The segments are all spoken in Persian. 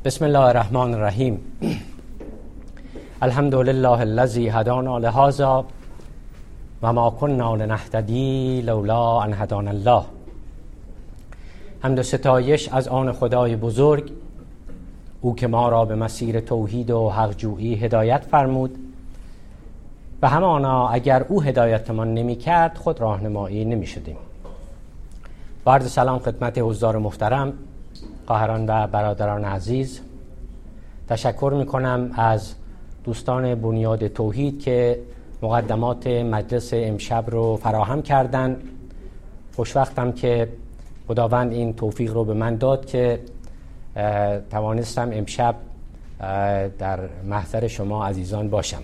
بسم الله الرحمن الرحیم. الحمد لله الذی هدانا لهذا و ما كنا لنهتدی لولا ان هدانا الله. حمد و ستایش از آن خدای بزرگ، او که ما را به مسیر توحید و حق‌جویی هدایت فرمود و همانا اگر او هدایتمان نمی کرد خود راهنمایی نمی شدیم. با عرض سلام خدمت حضار محترم، خواهران و برادران عزیز، تشکر می کنم از دوستان بنیاد توحید که مقدمات مجلس امشب رو فراهم کردن. خوشوقتم که خداوند این توفیق رو به من داد که توانستم امشب در محضر شما عزیزان باشم.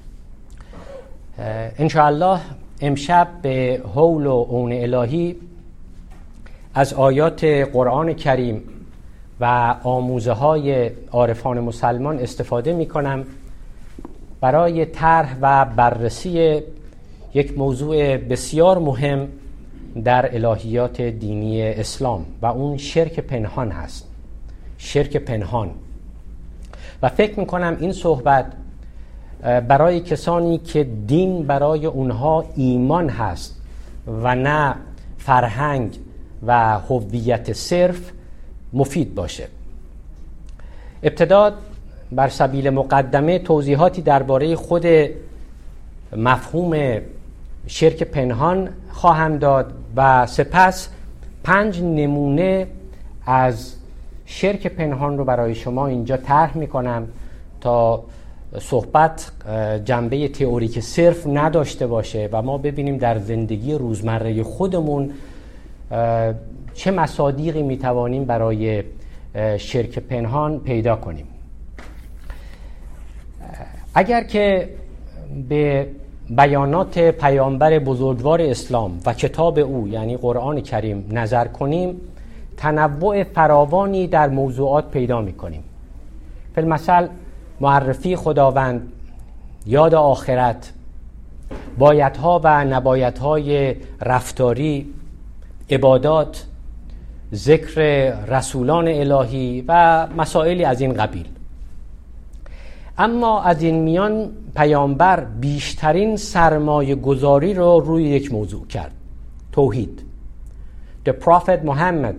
انشاءالله امشب به حول و عون الهی از آیات قرآن کریم و آموزه های عارفان مسلمان استفاده می کنم برای طرح و بررسی یک موضوع بسیار مهم در الهیات دینی اسلام و اون شرک پنهان هست. شرک پنهان. و فکر می کنم این صحبت برای کسانی که دین برای اونها ایمان هست و نه فرهنگ و هویت صرف مفید باشه. ابتدا بر سبیل مقدمه توضیحاتی درباره خود مفهوم شرک پنهان خواهم داد و سپس 5 نمونه از شرک پنهان رو برای شما اینجا طرح می‌کنم تا صحبت جنبه تئوریک صرف نداشته باشه و ما ببینیم در زندگی روزمره خودمون چه مصادیقی میتوانیم برای شرک پنهان پیدا کنیم. اگر که به بیانات پیامبر بزرگوار اسلام و کتاب او یعنی قرآن کریم نظر کنیم، تنوع فراوانی در موضوعات پیدا میکنیم. فی المثل معرفی خداوند، یاد آخرت، بایدها و نبایدهای رفتاری، عبادات، ذکر رسولان الهی و مسائلی از این قبیل. اما از این میان پیامبر بیشترین سرمایه گذاری رو روی یک موضوع کرد: توحید. The Prophet Muhammad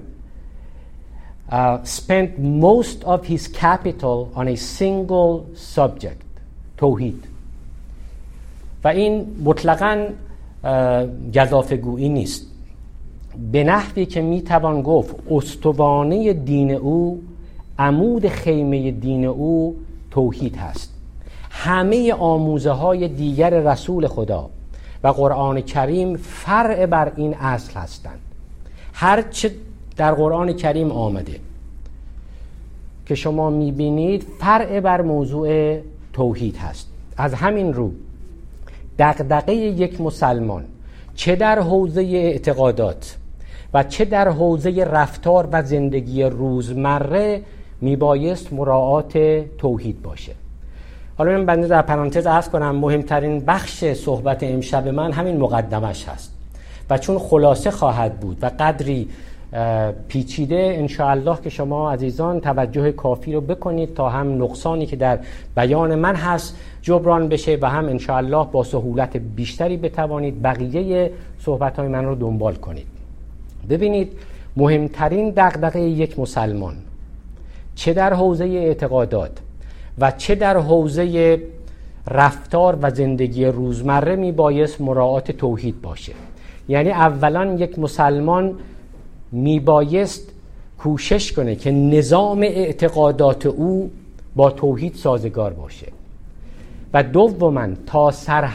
spent most of his capital on a single subject, توحید. و این مطلقاً گزافه‌گویی نیست. به نحوی که میتوان گفت استوانه دین او، عمود خیمه دین او توحید هست. همه آموزه های دیگر رسول خدا و قرآن کریم فرع بر این اصل هستند. هر چه در قرآن کریم آمده که شما میبینید فرع بر موضوع توحید هست. از همین رو دغدغه یک مسلمان چه در حوزه اعتقادات و چه در حوزه رفتار و زندگی روزمره میبایست مراعات توحید باشه. حالا من بنده در پرانتز عرض کنم مهمترین بخش صحبت امشب من همین مقدمش هست و چون خلاصه خواهد بود و قدری پیچیده، انشاءالله که شما عزیزان توجه کافی رو بکنید تا هم نقصانی که در بیان من هست جبران بشه و هم انشاءالله با سهولت بیشتری بتوانید بقیه صحبت‌های من رو دنبال کنید. ببینید، مهمترین دغدغه یک مسلمان چه در حوزه اعتقادات و چه در حوزه رفتار و زندگی روزمره میبایست مراعات توحید باشه. یعنی اولا یک مسلمان میبایست کوشش کنه که نظام اعتقادات او با توحید سازگار باشه و دوما تا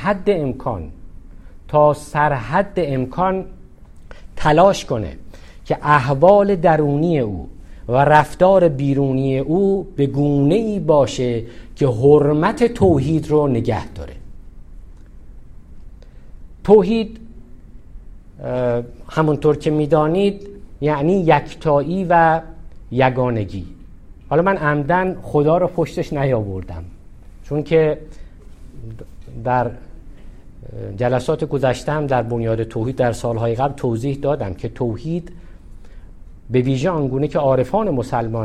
سرحد امکان تلاش کنه که احوال درونی او و رفتار بیرونی او به گونه‌ای باشه که حرمت توحید رو نگه داره. توحید همونطور که میدانید یعنی یکتایی و یگانگی. حالا من عمدن خدا رو پشتش نیاوردم چون که در جلسات گذشتم در بنیاد توحید در سالهای قبل توضیح دادم که توحید به ویژه آنگونه که عارفان مسلمان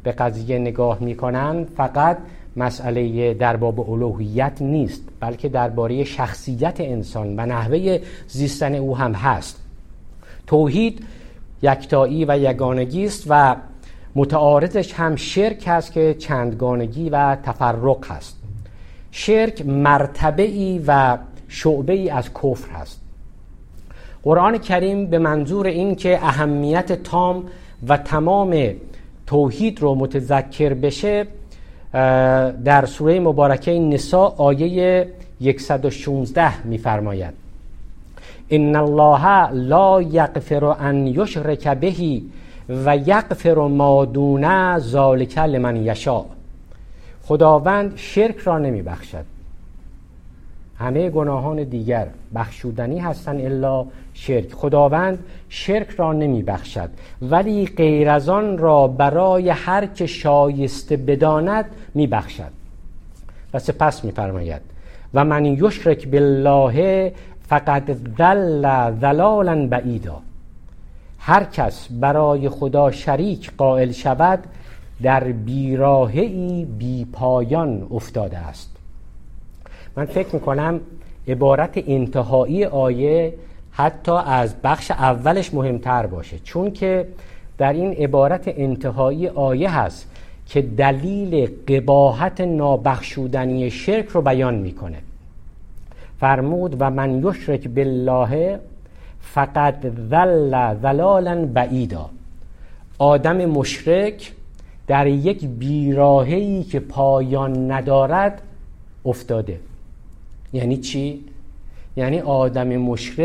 به قضیه نگاه میکنن فقط مسئله در باب الوهیت نیست، بلکه درباره شخصیت انسان و نحوه زیستن او هم هست. توحید یکتایی و یگانگی است و متعارضش هم شرک هست که چندگانگی و تفرق هست. شرک مرتبه ای و شعبه ای از کفر هست. قرآن کریم به منظور این که اهمیت تام و تمام توحید رو متذکر بشه در سوره مبارکه نساء آیه 116 می‌فرماید: ان الله لا یغفر ان یشرک به و یغفر ما دون ذلک لمن یشاء. خداوند شرک را نمی بخشد. همه گناهان دیگر بخشودنی هستند الا شرک. خداوند شرک را نمی بخشد، ولی غیر از آن را برای هر که شایسته بداند می بخشد. و سپس می فرماید: و من یشرک بالله فقد ضل ضلالا بعیدا. هر کس برای خدا شریک قائل شود در بیراهه‌ای بی پایان افتاده است. من فکر میکنم عبارت انتهایی آیه حتی از بخش اولش مهمتر باشه، چون که در این عبارت انتهایی آیه هست که دلیل قباحت نابخشودنی شرک رو بیان میکنه. فرمود: و من یشرک بالله فقد ضل ضلالا بعیدا. آدم مشرک در یک بیراهه‌ای که پایان ندارد افتاده. یعنی چی؟ یعنی آدم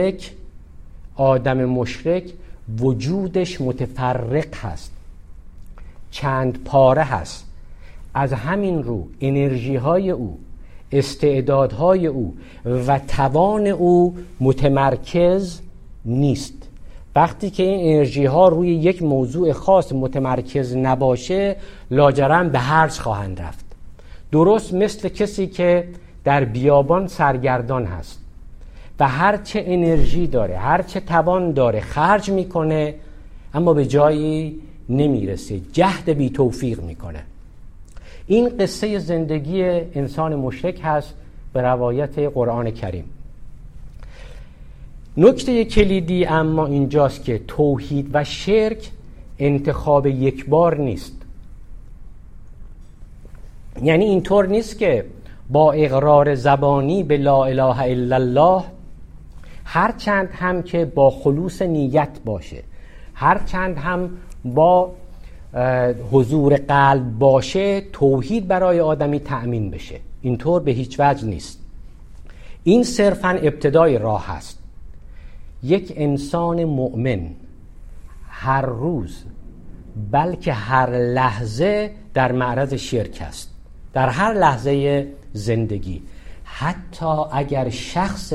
مشرک وجودش متفرق هست، چند پاره هست. از همین رو انرژی های او، استعدادهای او و توان او متمرکز نیست. وقتی که این انرژی ها روی یک موضوع خاص متمرکز نباشه لاجرم به هرج خواهند رفت. درست مثل کسی که در بیابان سرگردان هست و هرچه انرژی داره، هرچه توان داره خرج میکنه، اما به جایی نمیرسه، جهد بی توفیق میکنه. این قصه زندگی انسان مشرک هست به روایت قرآن کریم. نکته کلیدی اما اینجاست که توحید و شرک انتخاب یک بار نیست. یعنی اینطور نیست که با اقرار زبانی به لا اله الا الله، هرچند هم که با خلوص نیت باشه، هرچند هم با حضور قلب باشه، توحید برای آدمی تأمین بشه. اینطور به هیچ وجه نیست. این صرفاً ابتدای راه هست. یک انسان مؤمن هر روز بلکه هر لحظه در معرض شرک است، در هر لحظه زندگی، حتی اگر شخص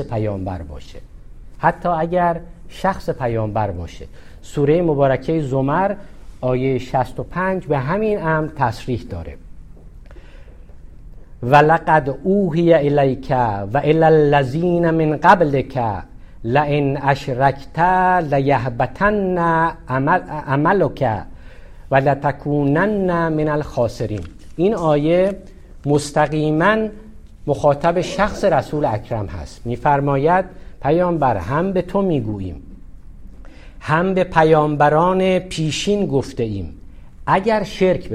پیامبر باشه. سوره مبارکه زمر آیه 65 به همین امر تصریح داره: ولقد اوحی الیک و الی الذین من قبلک لئن اشرکت لیحبطن عملک و لتکونن من الخاسرین. این آیه مستقیما مخاطب شخص رسول اکرم هست. میفرماید پیامبر، هم به تو میگوییم، هم به پیامبران پیشین گفته ایم، اگر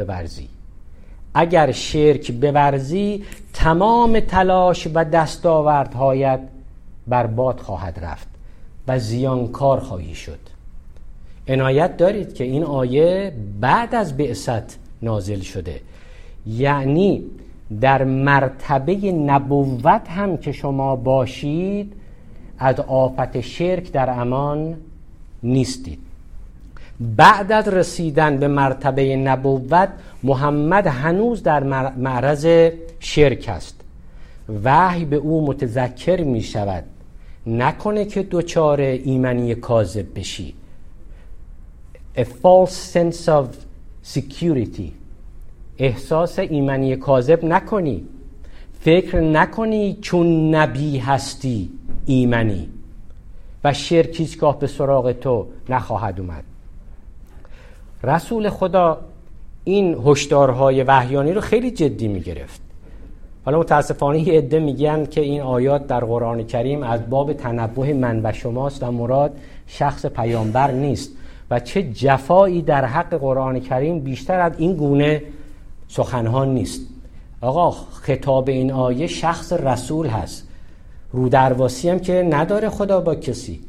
شرک بورزی تمام تلاش و دستاوردهایت برباد خواهد رفت و زیانکار خواهی شد. عنایت دارید که این آیه بعد از بعثت نازل شده، یعنی در مرتبه نبوت هم که شما باشید از آفت شرک در امان نیستید. بعد از رسیدن به مرتبه نبوت محمد هنوز در معرض شرک است. وحی به او متذکر می شود نکنه که دچار ایمنی کاذب بشی. A false sense of security، احساس ایمنی کاذب نکنی، فکر نکنی چون نبی هستی ایمنی و شرک هیچگاه به سراغ تو نخواهد اومد. رسول خدا این هشدارهای وحیانی رو خیلی جدی میگرفت. حالا متاسفانه یه عده میگن که این آیات در قرآن کریم از باب تنبه من و شماست و مراد شخص پیامبر نیست و چه جفایی در حق قرآن کریم بیشتر از این گونه سخنها نیست. آقا خطاب این آیه شخص رسول هست، رودرواسی هم که نداره خدا با کسی.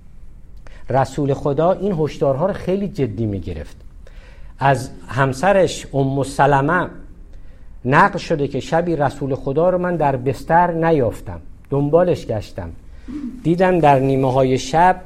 رسول خدا این هشدارها رو خیلی جدی میگرفت. از همسرش ام سلمه نقل شده که شبی رسول خدا رو من در بستر نیافتم، دنبالش گشتم، دیدم در نیمه های شب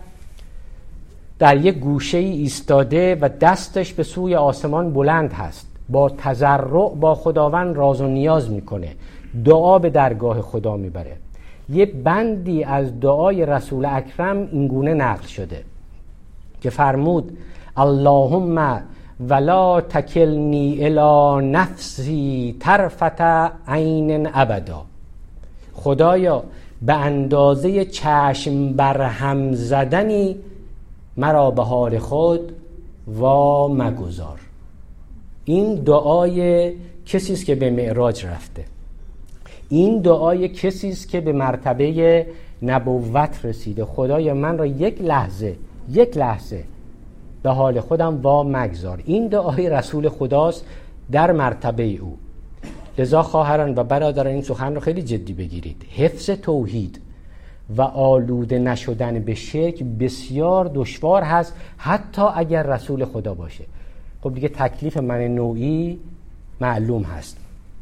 در یک گوشه ای ایستاده و دستش به سوی آسمان بلند هست، با تضرع با خداوند راز و نیاز میکنه، دعا به درگاه خدا میبره. یه بندی از دعای رسول اکرم اینگونه نقل شده که فرمود اللهم ولا تکلنی الی نفسی طرفت عین ابدا. خدایا به اندازه چشم برهم زدنی مرا به حال خود وا مگذار. این دعای کسی است که به معراج رفته، این دعای کسی است که به مرتبه نبوت رسیده. خدایا من را یک لحظه به حال خودم وا مگذار. این دعای رسول خداست در مرتبه او. لذا خواهران و برادران این سخن رو خیلی جدی بگیرید. حفظ توحید و آلوده نشدن به شرک بسیار دشوار هست، حتی اگر رسول خدا باشه. خب دیگه تکلیف من نوعی معلوم هست.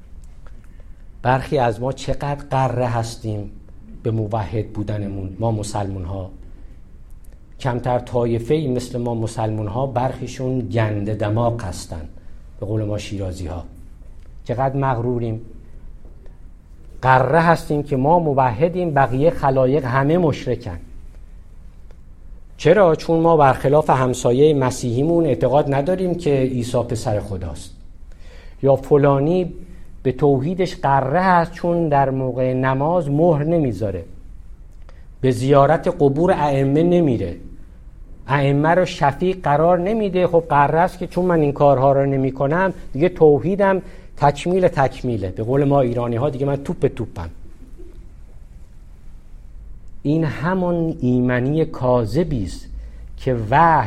برخی از ما چقدر قره هستیم به موحد بودنمون. ما مسلمون ها کمتر طایفه‌ای مثل ما مسلمون ها، برخیشون گنده دماغ هستن به قول ما شیرازی ها. چقدر مغروریم، قره هستیم که ما موحدیم، بقیه خلایق همه مشرکن. چرا؟ چون ما برخلاف همسایه مسیحیمون اعتقاد نداریم که عیسی پسر خداست، یا فلانی به توحیدش قره هست چون در موقع نماز مهر نمیذاره، به زیارت قبور ائمه نمیره، ائمه رو شفیع قرار نمیده. خب قره است که چون من این کارها رو نمی کنم دیگه توحیدم تکمیله. به قول ما ایرانی ها دیگه من توپم. این همون ایمنی کاذبی است که وحی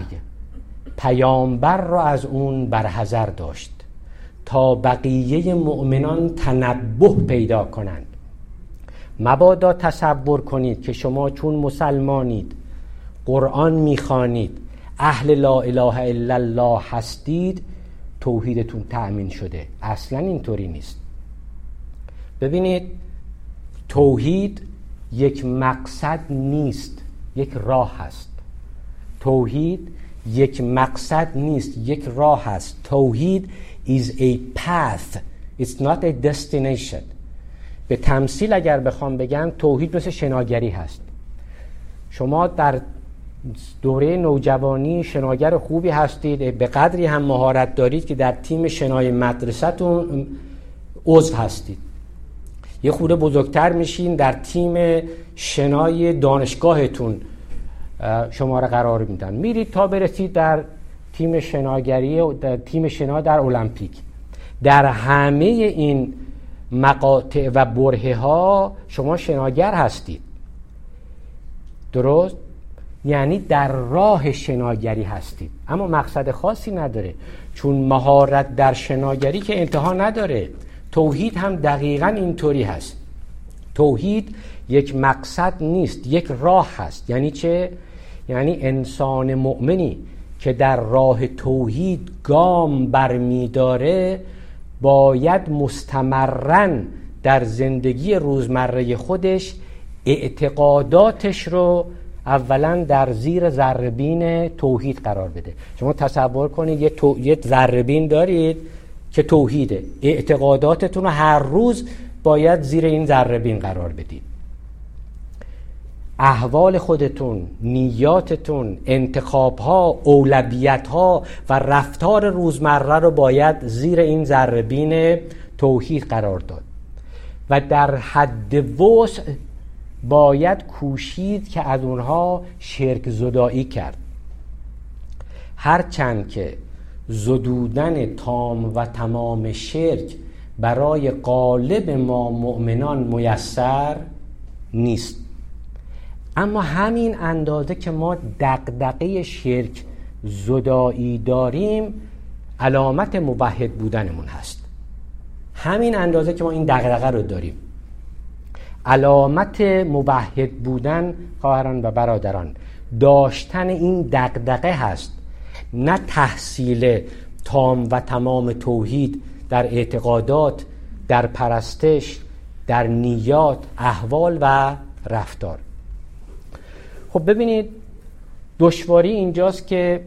پیامبر را از اون برحذر داشت تا بقیه مؤمنان تنبه پیدا کنند. مبادا تصور کنید که شما چون مسلمانید، قرآن میخوانید، اهل لا اله الا الله هستید، توحیدتون تأمین شده. اصلا اینطوری نیست. ببینید، توحید یک مقصد نیست، یک راه هست. توحید یک مقصد نیست، یک راه هست. توحید is a path, it's not a destination. به تمثیل اگر بخوام بگم، توحید مثل شناگری هست. شما در دوره نوجوانی شناگر خوبی هستید، به قدری هم مهارت دارید که در تیم شنای مدرسه‌تون عضو هستید. یه خورده بزرگتر میشین، در تیم شنای دانشگاهتون شما را قرار میدن، میرید تا برسید در تیم شناگری و در تیم شنا در المپیک. در همه این مقاطع و برهه ها شما شناگر هستید. درست؟ یعنی در راه شناگری هستید، اما مقصد خاصی نداره، چون مهارت در شناگری که انتها نداره. توحید هم دقیقاً اینطوری هست. توحید یک مقصد نیست، یک راه هست. یعنی چه؟ یعنی انسان مؤمنی که در راه توحید گام برمی‌داره باید مستمراً در زندگی روزمره خودش اعتقاداتش رو اولا در زیر ذره‌بین توحید قرار بده. شما تصور کنید یه ذره‌بین دارید که توحیده، اعتقاداتتون رو هر روز باید زیر این ذره‌بین قرار بدید. احوال خودتون، نیاتتون، انتخاب‌ها، اولویت‌ها و رفتار روزمره رو باید زیر این ذره‌بین توحید قرار داد و در حد وسع باید کوشید که از اونها شرک زدایی کرد. هرچند که زدودن تام و تمام شرک برای غالب ما مؤمنان میسر نیست. اما همین اندازه که ما دغدغه شرک زدایی داریم علامت موحد بودنمون هست. همین اندازه که ما این دغدغه رو داریم علامت موحد بودن خواهران و برادران داشتن این دغدغه هست، نه تحصیل تام و تمام توحید در اعتقادات، در پرستش، در نیات، احوال و رفتار. خب ببینید دشواری اینجاست که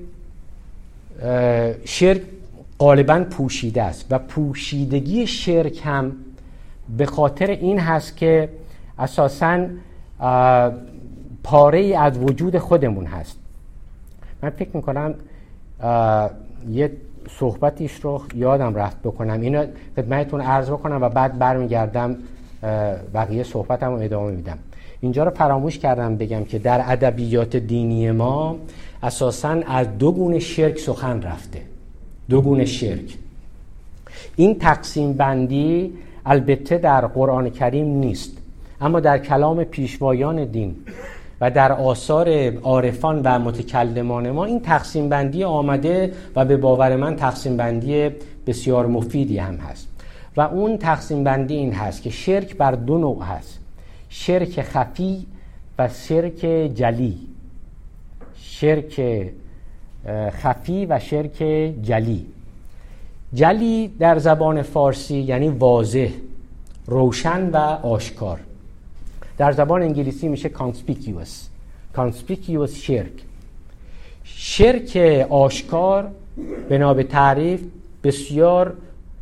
شرک غالباً پوشیده است و پوشیدگی شرک هم به خاطر این هست که اساساً پاره‌ای از وجود خودمون هست. من فکر میکنم یه صحبتیش رو یادم رفت بکنم، اینو خدمتتون عرض بکنم و بعد برمیگردم بقیه صحبتم رو ادامه میدم. اینجا رو فراموش کردم بگم که در ادبیات دینی ما اساساً از دو گونه شرک سخن رفته. دو گونه شرک. این تقسیم بندی البته در قرآن کریم نیست، اما در کلام پیشوایان دین و در آثار عارفان و متکلمان ما این تقسیم بندی آمده و به باور من تقسیم بندی بسیار مفیدی هم هست. و اون تقسیم بندی این هست که شرک بر دو نوع هست: شرک خفی و شرک جلی. شرک خفی و شرک جلی. جلی در زبان فارسی یعنی واضح، روشن و آشکار. در زبان انگلیسی میشه conspicuous شرک. شرک آشکار بنا به تعریف بسیار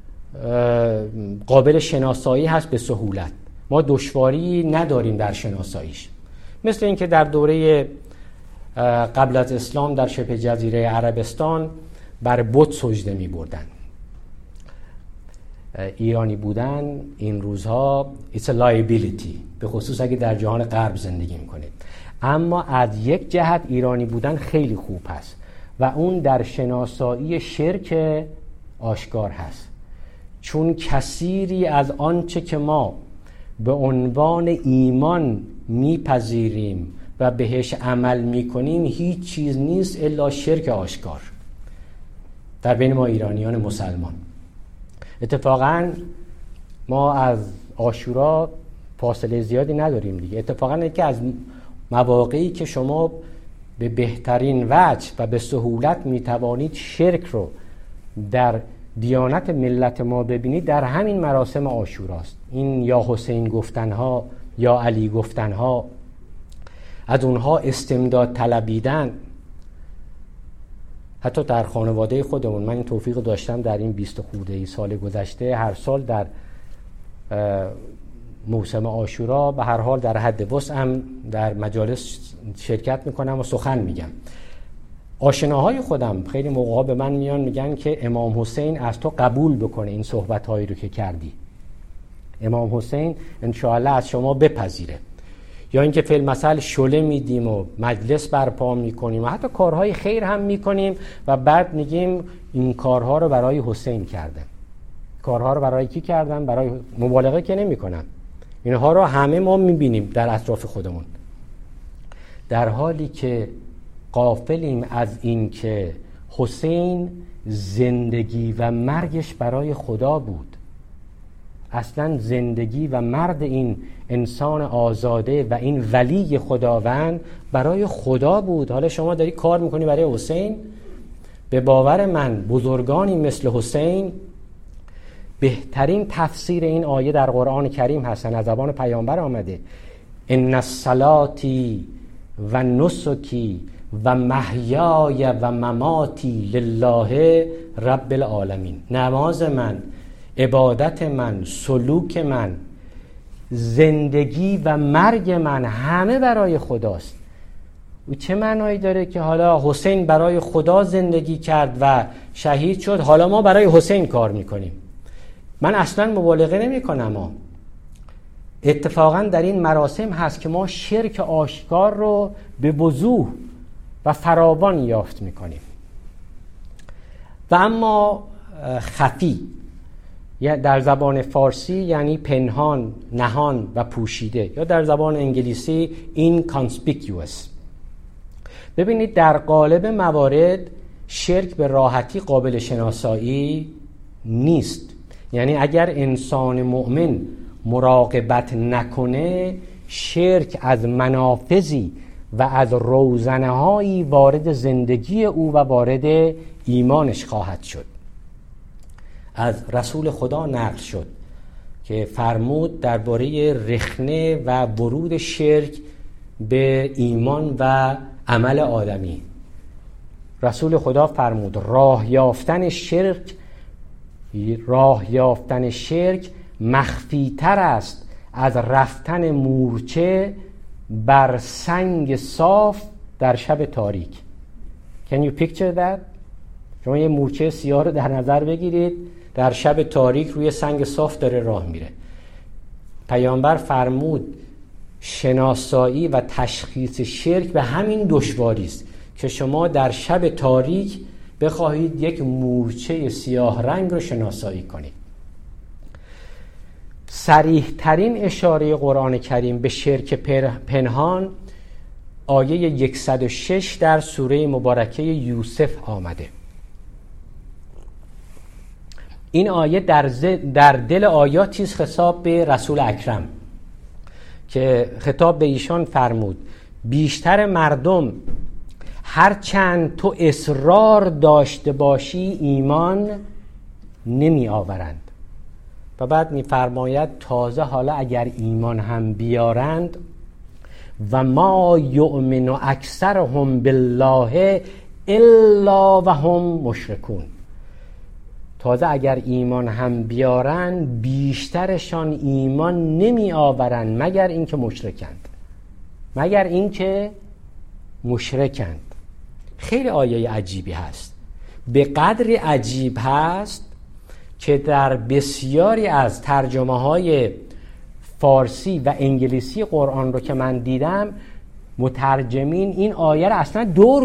قابل شناسایی هست به سهولت. ما دشواری نداریم در شناساییش. مثل اینکه در دوره قبل از اسلام در شبه جزیره عربستان بر بت سجده می بردن. ایرانی بودن این روزها it's a liability، به خصوص اگه در جهان غرب زندگی میکنید. اما از یک جهت ایرانی بودن خیلی خوب هست و اون در شناسایی شرک آشکار هست، چون کثیری از آنچه که ما به عنوان ایمان میپذیریم و بهش عمل میکنیم هیچ چیز نیست الا شرک آشکار در بین ما ایرانیان مسلمان. اتفاقاً ما از عاشورا فاصله زیادی نداریم دیگه. اتفاقاً یکی از مواقعی که شما به بهترین وجه و به سهولت میتوانید شرک رو در دیانت ملت ما ببینید در همین مراسم عاشوراست. این یا حسین گفتنها یا علی گفتنها، از اونها استمداد طلبیدن. حتی در خانواده خودمون من این توفیق داشتم در این 20 خورده سال گذشته هر سال در موسم عاشورا به هر حال در حد وسعم در مجالس شرکت میکنم و سخن میگم. آشناهای خودم خیلی موقعا به من میان میگن که امام حسین از تو قبول بکنه این صحبت‌هایی رو که کردی، امام حسین انشاءالله از شما بپذیره. یا اینکه فی المثل شله میدیم و مجلس برپا میکنیم و حتی کارهای خیر هم میکنیم و بعد میگیم این کارها رو برای حسین کردم. کارها رو برای کی کردم؟ برای مبالغه که نمیکنم. اینها رو همه ما میبینیم در اطراف خودمون، در حالی که غافلیم از این که حسین زندگی و مرگش برای خدا بود. اصلا زندگی و مرگ این انسان آزاده و این ولی خداوند برای خدا بود. حالا شما داری کار میکنی برای حسین؟ به باور من بزرگانی مثل حسین بهترین تفسیر این آیه در قرآن کریم هستن، از زبان پیامبر آمده: ان الصلاتی و نسکی و محیای و مماتی لله رب العالمین. نماز من، عبادت من، سلوک من، زندگی و مرگ من همه برای خداست. و چه معنایی داره که حالا حسین برای خدا زندگی کرد و شهید شد، حالا ما برای حسین کار میکنیم؟ من اصلا مبالغه نمی کنم. اتفاقا در این مراسم هست که ما شرک آشکار رو به وضوح و فراوان یافت میکنیم. و اما خفی در زبان فارسی یعنی پنهان، نهان و پوشیده، یا در زبان انگلیسی inconspicuous. ببینید در قالب موارد شرک به راحتی قابل شناسایی نیست. یعنی اگر انسان مؤمن مراقبت نکنه، شرک از منافذی و از روزنه‌هایی وارد زندگی او و وارد ایمانش خواهد شد. از رسول خدا نقل شد که فرمود درباره رخنه و ورود شرک به ایمان و عمل آدمی. رسول خدا فرمود راه یافتن شرک مخفی تر است از رفتن مورچه بر سنگ صاف در شب تاریک. Can you picture that؟ شما یه مورچه سیاه رو در نظر بگیرید، در شب تاریک روی سنگ صاف داره راه میره. پیامبر فرمود شناسایی و تشخیص شرک به همین دشواری است که شما در شب تاریک بخواهید یک مورچه سیاه رنگ رو شناسایی کنید. صریح ترین اشاره قرآن کریم به شرک پنهان آیه 106 در سوره مبارکه یوسف آمده. این آیه در دل آیاتی است خطاب به رسول اکرم که خطاب به ایشان فرمود بیشتر مردم هرچند تو اصرار داشته باشی ایمان نمی آورند. و بعد می فرماید تازه حالا اگر ایمان هم بیارند و ما یؤمن اکثرهم بالله الا و هم مشرکون، تازه اگر ایمان هم بیارن بیشترشان ایمان نمی آورند مگر اینکه مشرکند. خیلی آیه عجیبی هست، به قدری عجیب هست که در بسیاری از ترجمه های فارسی و انگلیسی قرآن رو که من دیدم مترجمین این آیه رو اصلا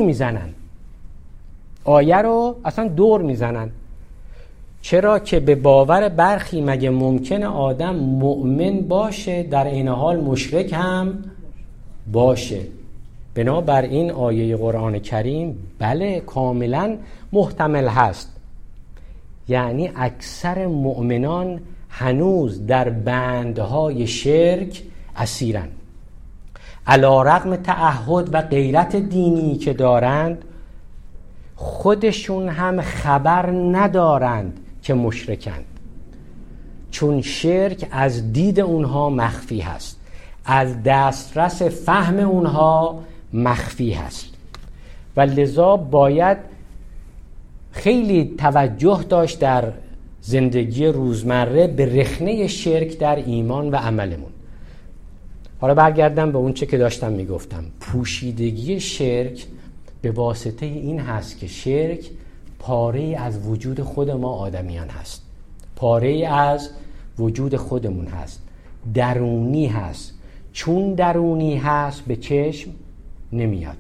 دور میزنن. چرا که به باور برخی مگه ممکنه آدم مؤمن باشه در این حال مشرک هم باشه؟ بنابر این آیه قرآن کریم بله کاملا محتمل هست. یعنی اکثر مؤمنان هنوز در بندهای شرک اسیرن، علی رغم تعهد و غیرت دینی که دارند خودشون هم خبر ندارند که مشرکند، چون شرک از دید اونها مخفی هست، از دسترس فهم اونها مخفی هست و لذا باید خیلی توجه داشت در زندگی روزمره به رخنه شرک در ایمان و عملمون. حالا برگردم به اون چه که داشتم میگفتم. پوشیدگی شرک به واسطه این هست که شرک پاره از وجود خود ما آدمیان هست، پاره از وجود خودمون هست، درونی هست. چون درونی هست به چشم نمیاد.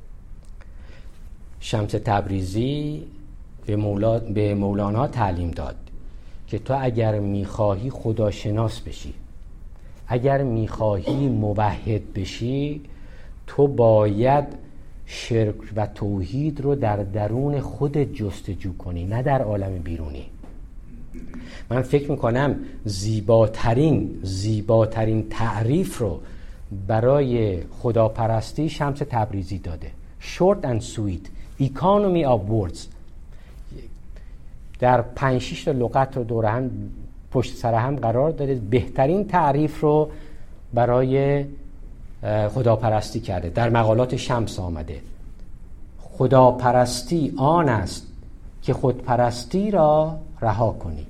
شمس تبریزی به مولانا تعلیم داد که تو اگر میخواهی خداشناس بشی، اگر میخواهی موحد بشی، تو باید شرک و توحید رو در درون خودت جستجو کنی، نه در عالم بیرونی. من فکر میکنم زیباترین تعریف رو برای خداپرستی شمس تبریزی داده. Short and sweet, economy of words. در 5-6 تا لغت رو دور هم پشت سر هم قرار داده. بهترین تعریف رو برای خداپرستی کرده. در مقالات شمس آمده خداپرستی آن است که خودپرستی را رها کنی.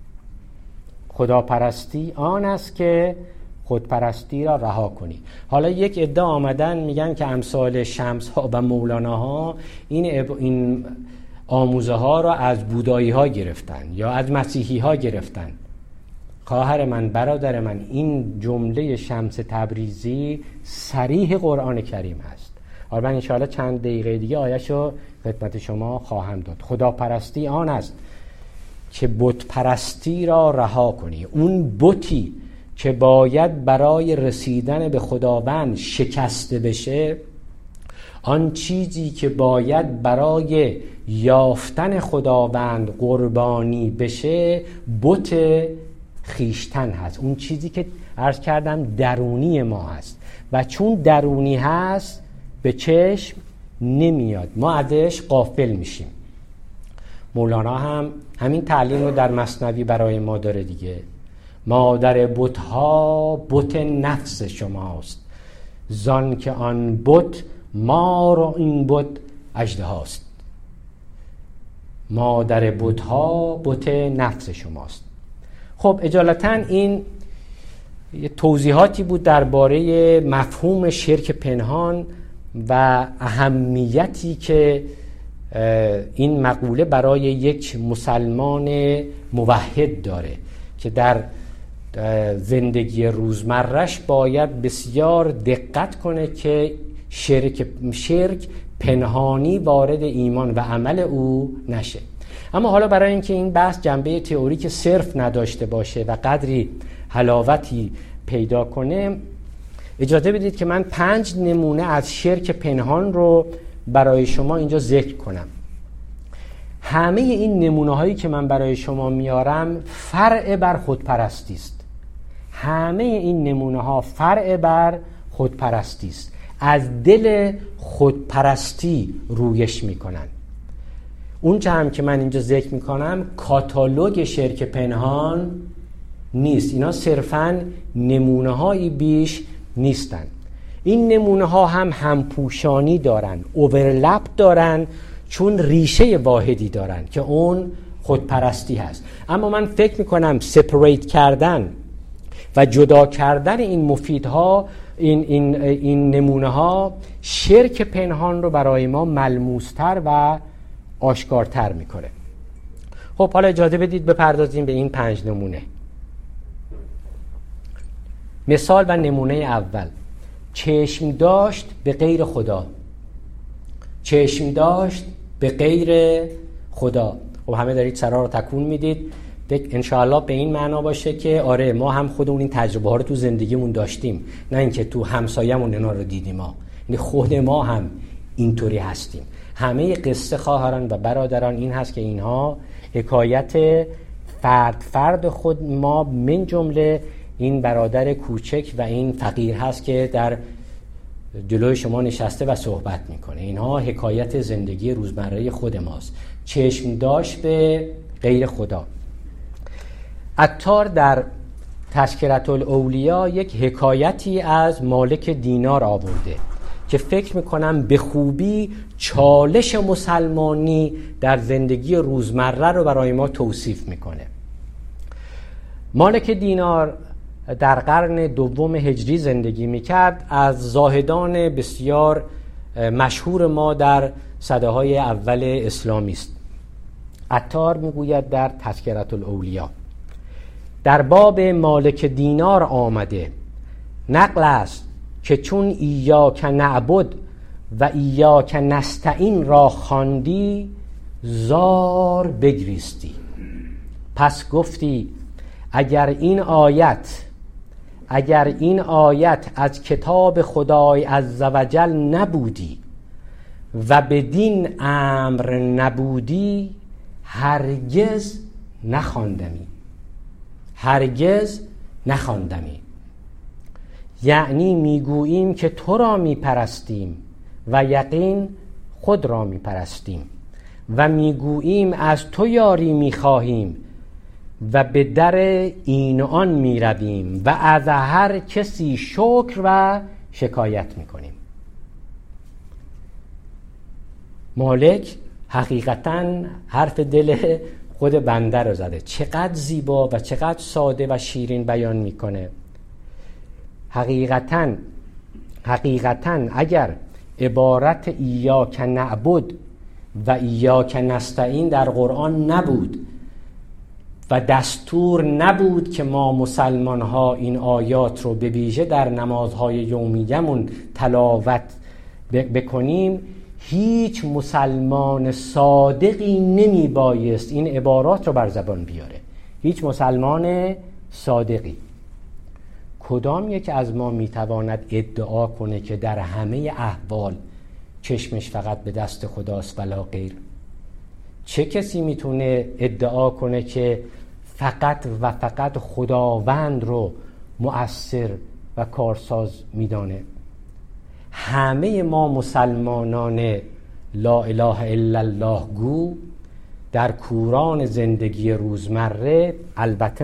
خداپرستی آن است که خودپرستی را رها کنی. حالا یک عده آمدن میگن که امثال شمس ها و مولانا ها این آموزه ها را از بودایی ها گرفتن یا از مسیحی ها گرفتن. خواهر من، برادر من، این جمله شمس تبریزی صریح قرآن کریم هست. حالا من انشاءالله چند دقیقه دیگه آیه‌شو خدمت شما خواهم داد. خداپرستی آن است که بت پرستی را رها کنی. اون بتی که باید برای رسیدن به خداوند شکسته بشه، آن چیزی که باید برای یافتن خداوند قربانی بشه، بت خیشتن هست. اون چیزی که عرض کردم درونی ما هست و چون درونی هست به چشم نمیاد، ما ازش غافل میشیم. مولانا هم همین تعلیم رو در مثنوی برای ما داره دیگه. مادر بت‌ها بت نفس شماست، زان که آن بت ما رو این بت اژدهاست. مادر بت‌ها بت نفس شماست. خب اجالتا این یه توضیحاتی بود درباره مفهوم شرک پنهان و اهمیتی که این مقوله برای یک مسلمان موحد داره که در زندگی روزمرش باید بسیار دقت کنه که شرک پنهانی وارد ایمان و عمل او نشه. اما حالا برای اینکه این بحث جنبه تئوریک صرف نداشته باشه و قدری حلاوتی پیدا کنه، اجازه بدید که من 5 نمونه از شرک پنهان رو برای شما اینجا ذکر کنم. همه این نمونه هایی که من برای شما میارم فرع بر خودپرستی است. همه این نمونه ها فرع بر خودپرستی است، از دل خودپرستی رویش میکنن. اون چه هم که من اینجا ذکر میکنم کاتالوگ شرک پنهان نیست، اینا صرفاً نمونه هایی بیش نیستن. این نمونه ها هم همپوشانی دارن، اوورلپ دارن، چون ریشه واحدی دارن که اون خودپرستی هست. اما من فکر میکنم سپریت کردن و جدا کردن این مفیدها، این نمونه ها شرک پنهان رو برای ما ملموستر و آشکارتر میکنه. خب حالا اجازه بدید بپردازیم به این 5 نمونه. مثال و نمونه اول، چشم داشت به غیر خدا. چشم داشت به غیر خدا. خب همه دارید سرها رو تکون میدید. انشاءالله به این معنا باشه که آره ما هم خودمون این تجربه ها رو تو زندگیمون داشتیم، نه اینکه تو همسایه‌مون اینا رو دیدیم. ما یعنی خود ما هم اینطوری هستیم. همه قصه خواهران و برادران این هست که اینها حکایت فرد خود ما، من جمله این برادر کوچک و این فقیر هست که در جلوی شما نشسته و صحبت میکنه. اینها حکایت زندگی روزمره خود ماست. چشم داشت به غیر خدا. عطار در تذکرة الاولیا یک حکایتی از مالک دینار آورده که فکر میکنم به خوبی چالش مسلمانی در زندگی روزمره رو برای ما توصیف میکنه. مالک دینار در قرن 2 هجری زندگی میکرد، از زاهدان بسیار مشهور ما در سده‌های اول اسلامی است. عطار میگوید در تذکرة الاولیا در باب مالک دینار آمده نقل است که چون ایاک نعبد و ایاک نستعین را خواندی زار بگریستی. پس گفتی اگر این آیت از کتاب خدای عزوجل نبودی و بدین امر نبودی هرگز نخواندمی. یعنی میگوییم که تو را میپرستیم و یقین خود را میپرستیم و میگوییم از تو یاری میخواهیم و به در این آن میرویم و از هر کسی شکر و شکایت میکنیم. مالک حقیقتاً حرف دل خود بنده رو زده. چقدر زیبا و چقدر ساده و شیرین بیان میکنه. حقیقتاً اگر عبارت ایاک نعبد و ایاک نستعین در قرآن نبود و دستور نبود که ما مسلمان ها این آیات رو به ویژه در نمازهای یومیه‌مون تلاوت بکنیم، هیچ مسلمان صادقی نمی بایست این عبارات رو بر زبان بیاره. هیچ مسلمان صادقی. کدام یک از ما میتواند ادعا کنه که در همه احوال چشمش فقط به دست خداست ولا غیر؟ چه کسی میتونه ادعا کنه که فقط و فقط خداوند رو مؤثر و کارساز میدانه؟ همه ما مسلمانان لا اله الا الله گو در کوران زندگی روزمره البته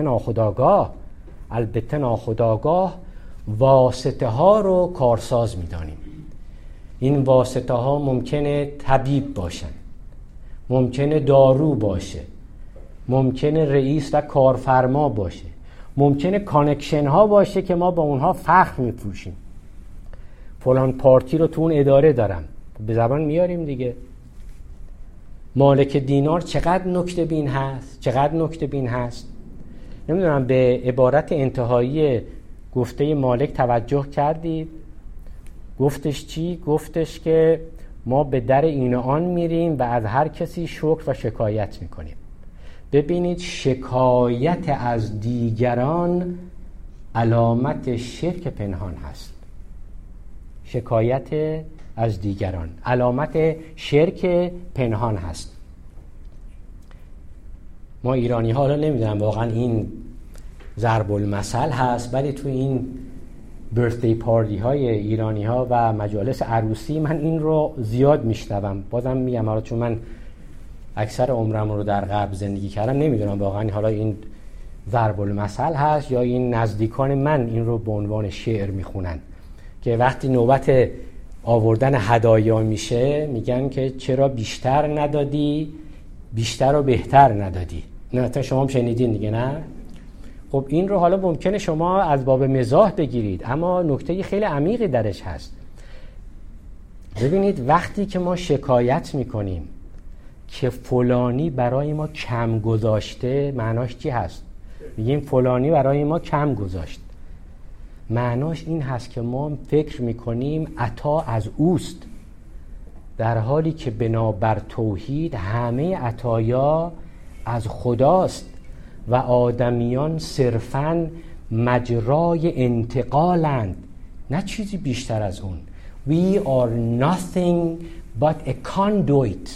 ناخودآگاه واسطه ها رو کارساز میدانیم. این واسطه ها ممکنه طبیب باشن، ممکنه دارو باشه، ممکنه رئیس و کارفرما باشه، ممکنه کانکشن ها باشه که ما با اونها فخر میفروشیم. فلان پارتی رو تو اون اداره دارم، به زبان میاریم دیگه. مالک دینار چقدر نکته بین هست. نمیدونم به عبارت انتهایی گفته مالک توجه کردید؟ گفتش چی؟ گفتش که ما به در این و آن میریم و از هر کسی شکر و شکایت میکنیم. ببینید، شکایت از دیگران علامت شرک پنهان هست. شکایت از دیگران علامت شرک پنهان هست. ما ایرانی ها حالا نمیدونم واقعا این ضرب المثل هست، ولی تو این برثدی پارتی های ایرانی ها و مجالس عروسی من این رو زیاد میشنوم. بازم میگم حالا چون من اکثر عمرم رو در غرب زندگی کردم، نمیدونم واقعا حالا این ضرب المثل هست یا این نزدیکان من این رو به عنوان شعر میخونن که وقتی نوبت آوردن هدایا میشه میگن که چرا بیشتر ندادی، بیشتر و بهتر ندادی. نه تا شما هم شنیدین دیگه، نه؟ خب این رو حالا ممکنه شما از باب مزاح بگیرید، اما نکته خیلی عمیقی درش هست. ببینید، وقتی که ما شکایت میکنیم که فلانی برای ما کم گذاشته، معناش چی هست؟ میگیم فلانی برای ما کم گذاشت. معناش این هست که ما فکر میکنیم عطا از اوست، در حالی که بنابر توحید همه عطایا از خداست و آدمیان صرفاً مجرای انتقالند، نه چیزی بیشتر از اون. We are nothing but a conduit.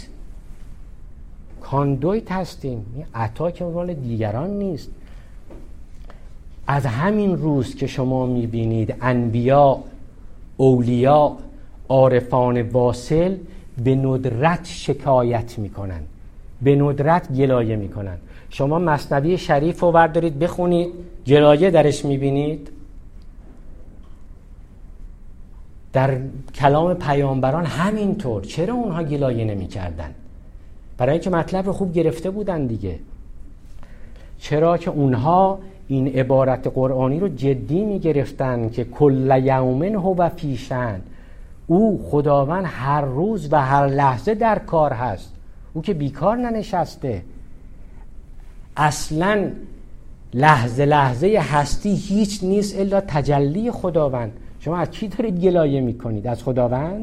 کاندویت هستیم. این عطا که مال دیگران نیست. از همین روز که شما میبینید انبیا، اولیا، عارفان واصل به ندرت شکایت میکنن، به ندرت گلایه میکنن. شما مثنوی شریف رو بردارید بخونید، گلایه درش میبینید؟ در کلام پیامبران همینطور. چرا اونها گلایه نمیکردن؟ برای اینکه مطلب رو خوب گرفته بودن دیگه. چرا که اونها این عبارت قرآنی رو جدی میگرفتن که کل یوم هو فی شأن، او خداوند هر روز و هر لحظه در کار هست، او که بیکار ننشسته. اصلا لحظه لحظه هستی هیچ نیست الا تجلی خداوند. شما از کی دارید گلایه میکنید؟ از خداوند؟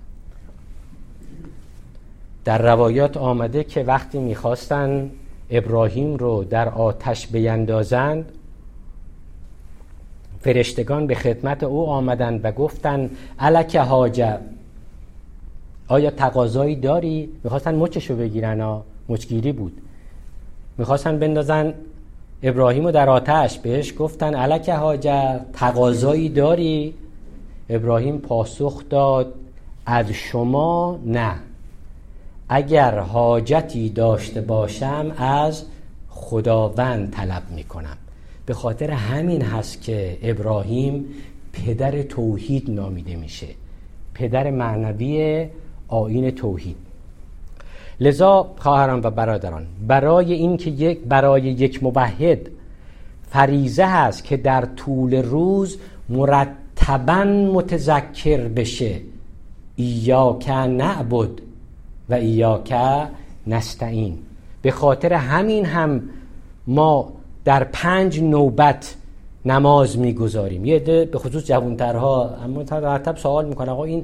در روایات آمده که وقتی میخواستن ابراهیم رو در آتش بیندازند، فرشتگان به خدمت او آمدند و گفتند الک حاجه، آیا تقاضایی داری؟ میخواستن مچشو بگیرن، مچگیری بود. میخواستن بندازن ابراهیم رو در آتش، بهش گفتن الک حاجه، تقاضایی داری؟ ابراهیم پاسخ داد از شما نه، اگر حاجتی داشته باشم از خداوند طلب میکنم. به خاطر همین هست که ابراهیم پدر توحید نامیده میشه، پدر معنوی آیین توحید. لذا خواهران و برادران، برای اینکه برای یک موحد فریضه هست که در طول روز مرتباً متذکر بشه ایاک نعبد و ایاک نستعین. به خاطر همین هم ما در 5 نوبت نماز میگذاریم. یه عده به خصوص جوانترها اما مرتب سوال میکنه آقا این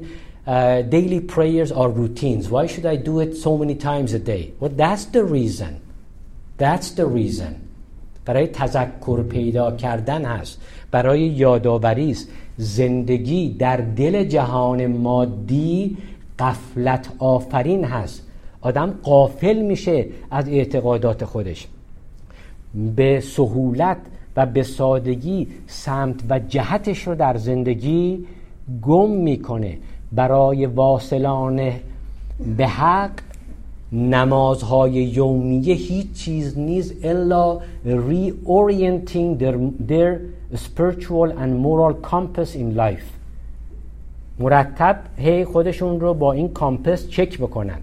daily prayers are routines. Why should I do it so many times a day? Well, that's the reason. That's the reason. برای تذکر پیدا کردن هست، برای یادآوری است. زندگی در دل جهان مادی غفلت آفرین هست. آدم غافل میشه از اعتقادات خودش، به سهولت و به سادگی سمت و جهتش رو در زندگی گم میکنه. برای واصلان به حق نمازهای یومیه هیچ چیز نیست الا reorienting their spiritual and moral compass in life. مرتب خودشون رو با این کامپس چک بکنن.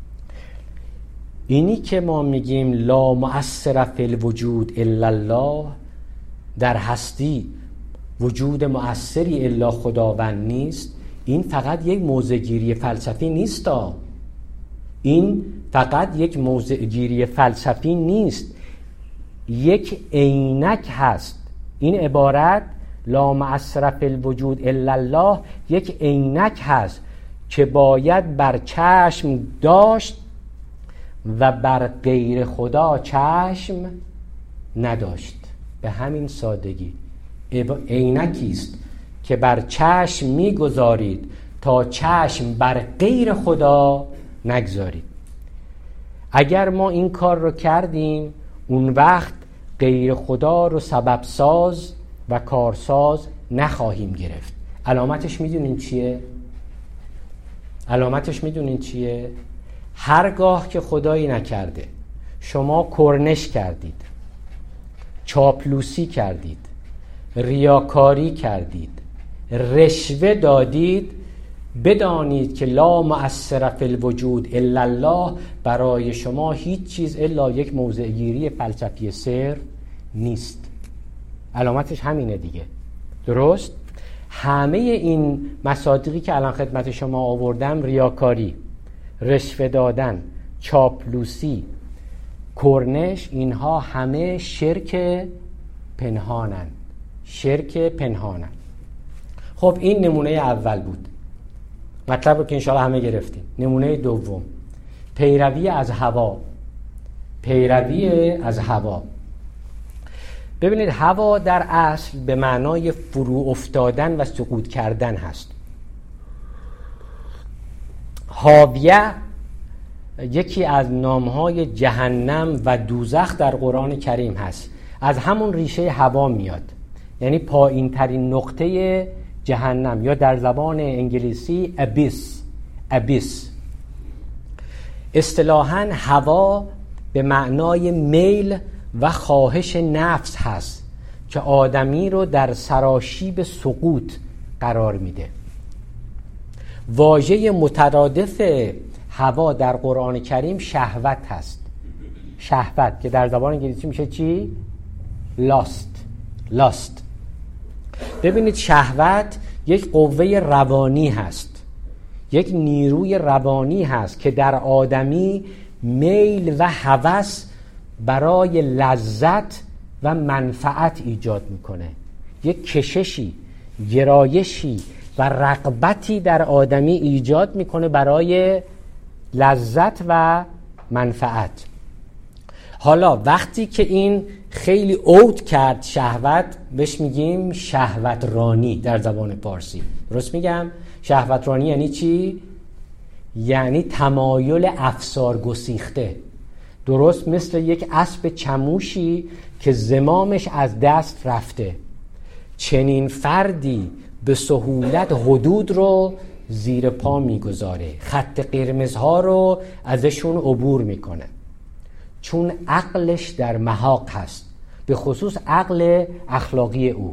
اینی که ما میگیم لا مؤثر فی الوجود الا الله، در هستی وجود مؤثری الا خداوند نیست، این فقط یک موضع‌گیری فلسفی نیست. این فقط یک موضع‌گیری فلسفی نیست، یک عینک هست. این عبارت لا مؤثر فی الوجود الا الله یک عینک هست که باید بر چشم داشت و بر غیر خدا چشم نداشت. به همین سادگی عینکی است که بر چشم میگذارید تا چشم بر غیر خدا نگذارید. اگر ما این کار رو کردیم، اون وقت غیر خدا رو سبب ساز و کارساز نخواهیم گرفت. علامتش میدونین چیه؟ علامتش میدونین چیه؟ هرگاه که خدایی نکرده شما کرنش کردید، چاپلوسی کردید، ریاکاری کردید، رشوه دادید، بدانید که لا مؤثر فی الوجود الا الله برای شما هیچ چیز الا یک موضع‌گیری فلسفی صرف نیست. علامتش همینه دیگه. درست؟ همه این مصادیقی که الان خدمت شما آوردم، ریاکاری، رشوه دادن، چاپلوسی، کرنش، اینها همه شرک پنهانن. شرک پنهانن. خب این نمونه اول بود، مطلب رو که انشاءالله همه گرفتیم. نمونه دوم، پیروی از هوا. پیروی از هوا. ببینید هوا در اصل به معنای فرو افتادن و سقوط کردن هست. هاویه یکی از نامهای جهنم و دوزخ در قرآن کریم هست. از همون ریشه هوا میاد، یعنی پایین ترین نقطه جهنم، یا در زبان انگلیسی ابیس. اصطلاحاً هوا به معنای میل و خواهش نفس هست که آدمی رو در سراشیب سقوط قرار میده. واژه مترادف هوا در قرآن کریم شهوت هست. شهوت که در زبان انگلیسی میشه چی؟ لاست. ببینید شهوت یک قوه روانی هست، یک نیروی روانی هست که در آدمی میل و هوس برای لذت و منفعت ایجاد میکنه. یک کششی، گرایشی و رغبتی در آدمی ایجاد میکنه برای لذت و منفعت. حالا وقتی که این خیلی اوت کرد شهوت، بهش میگیم شهوت رانی در زبان پارسی. درست میگم؟ شهوت رانی یعنی چی؟ یعنی تمایل افسار گسیخته. درست مثل یک اسب چموشی که زمامش از دست رفته. چنین فردی به سهولت حدود رو زیر پا میگذاره، خط قرمزها رو ازشون عبور میکنه، چون عقلش در محاق هست، به خصوص عقل اخلاقی او.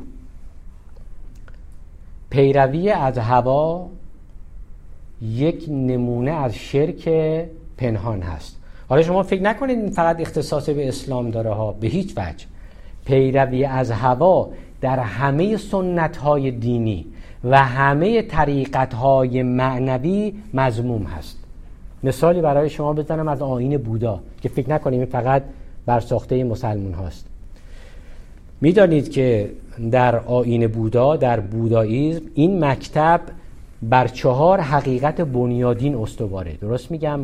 پیروی از هوا یک نمونه از شرک پنهان هست. حالا شما فکر نکنید این فقط اختصاص به اسلام داره ها، به هیچ وجه. پیروی از هوا در همه سنت‌های دینی و همه طریقت‌های معنوی مذموم هست. مثالی برای شما بزنم از آیین بودا که فکر نکنیم این فقط بر ساخته مسلمان هاست. میدانید که در آیین بودا، در بوداییسم، این مکتب بر 4 حقیقت بنیادین استواره. درست میگم؟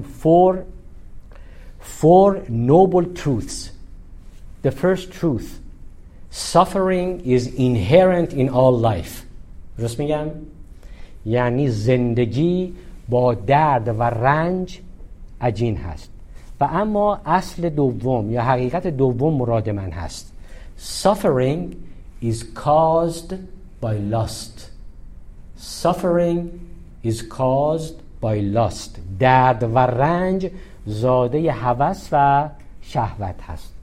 four noble truths. The first truth: suffering is inherent in all life. درست میگم؟ یعنی زندگی با درد و رنج عجین هست. و اما اصل دوم یا حقیقت دوم مراد من هست: suffering is caused by lust. Suffering is caused by lust. درد و رنج زاده هوس و شهوت هست.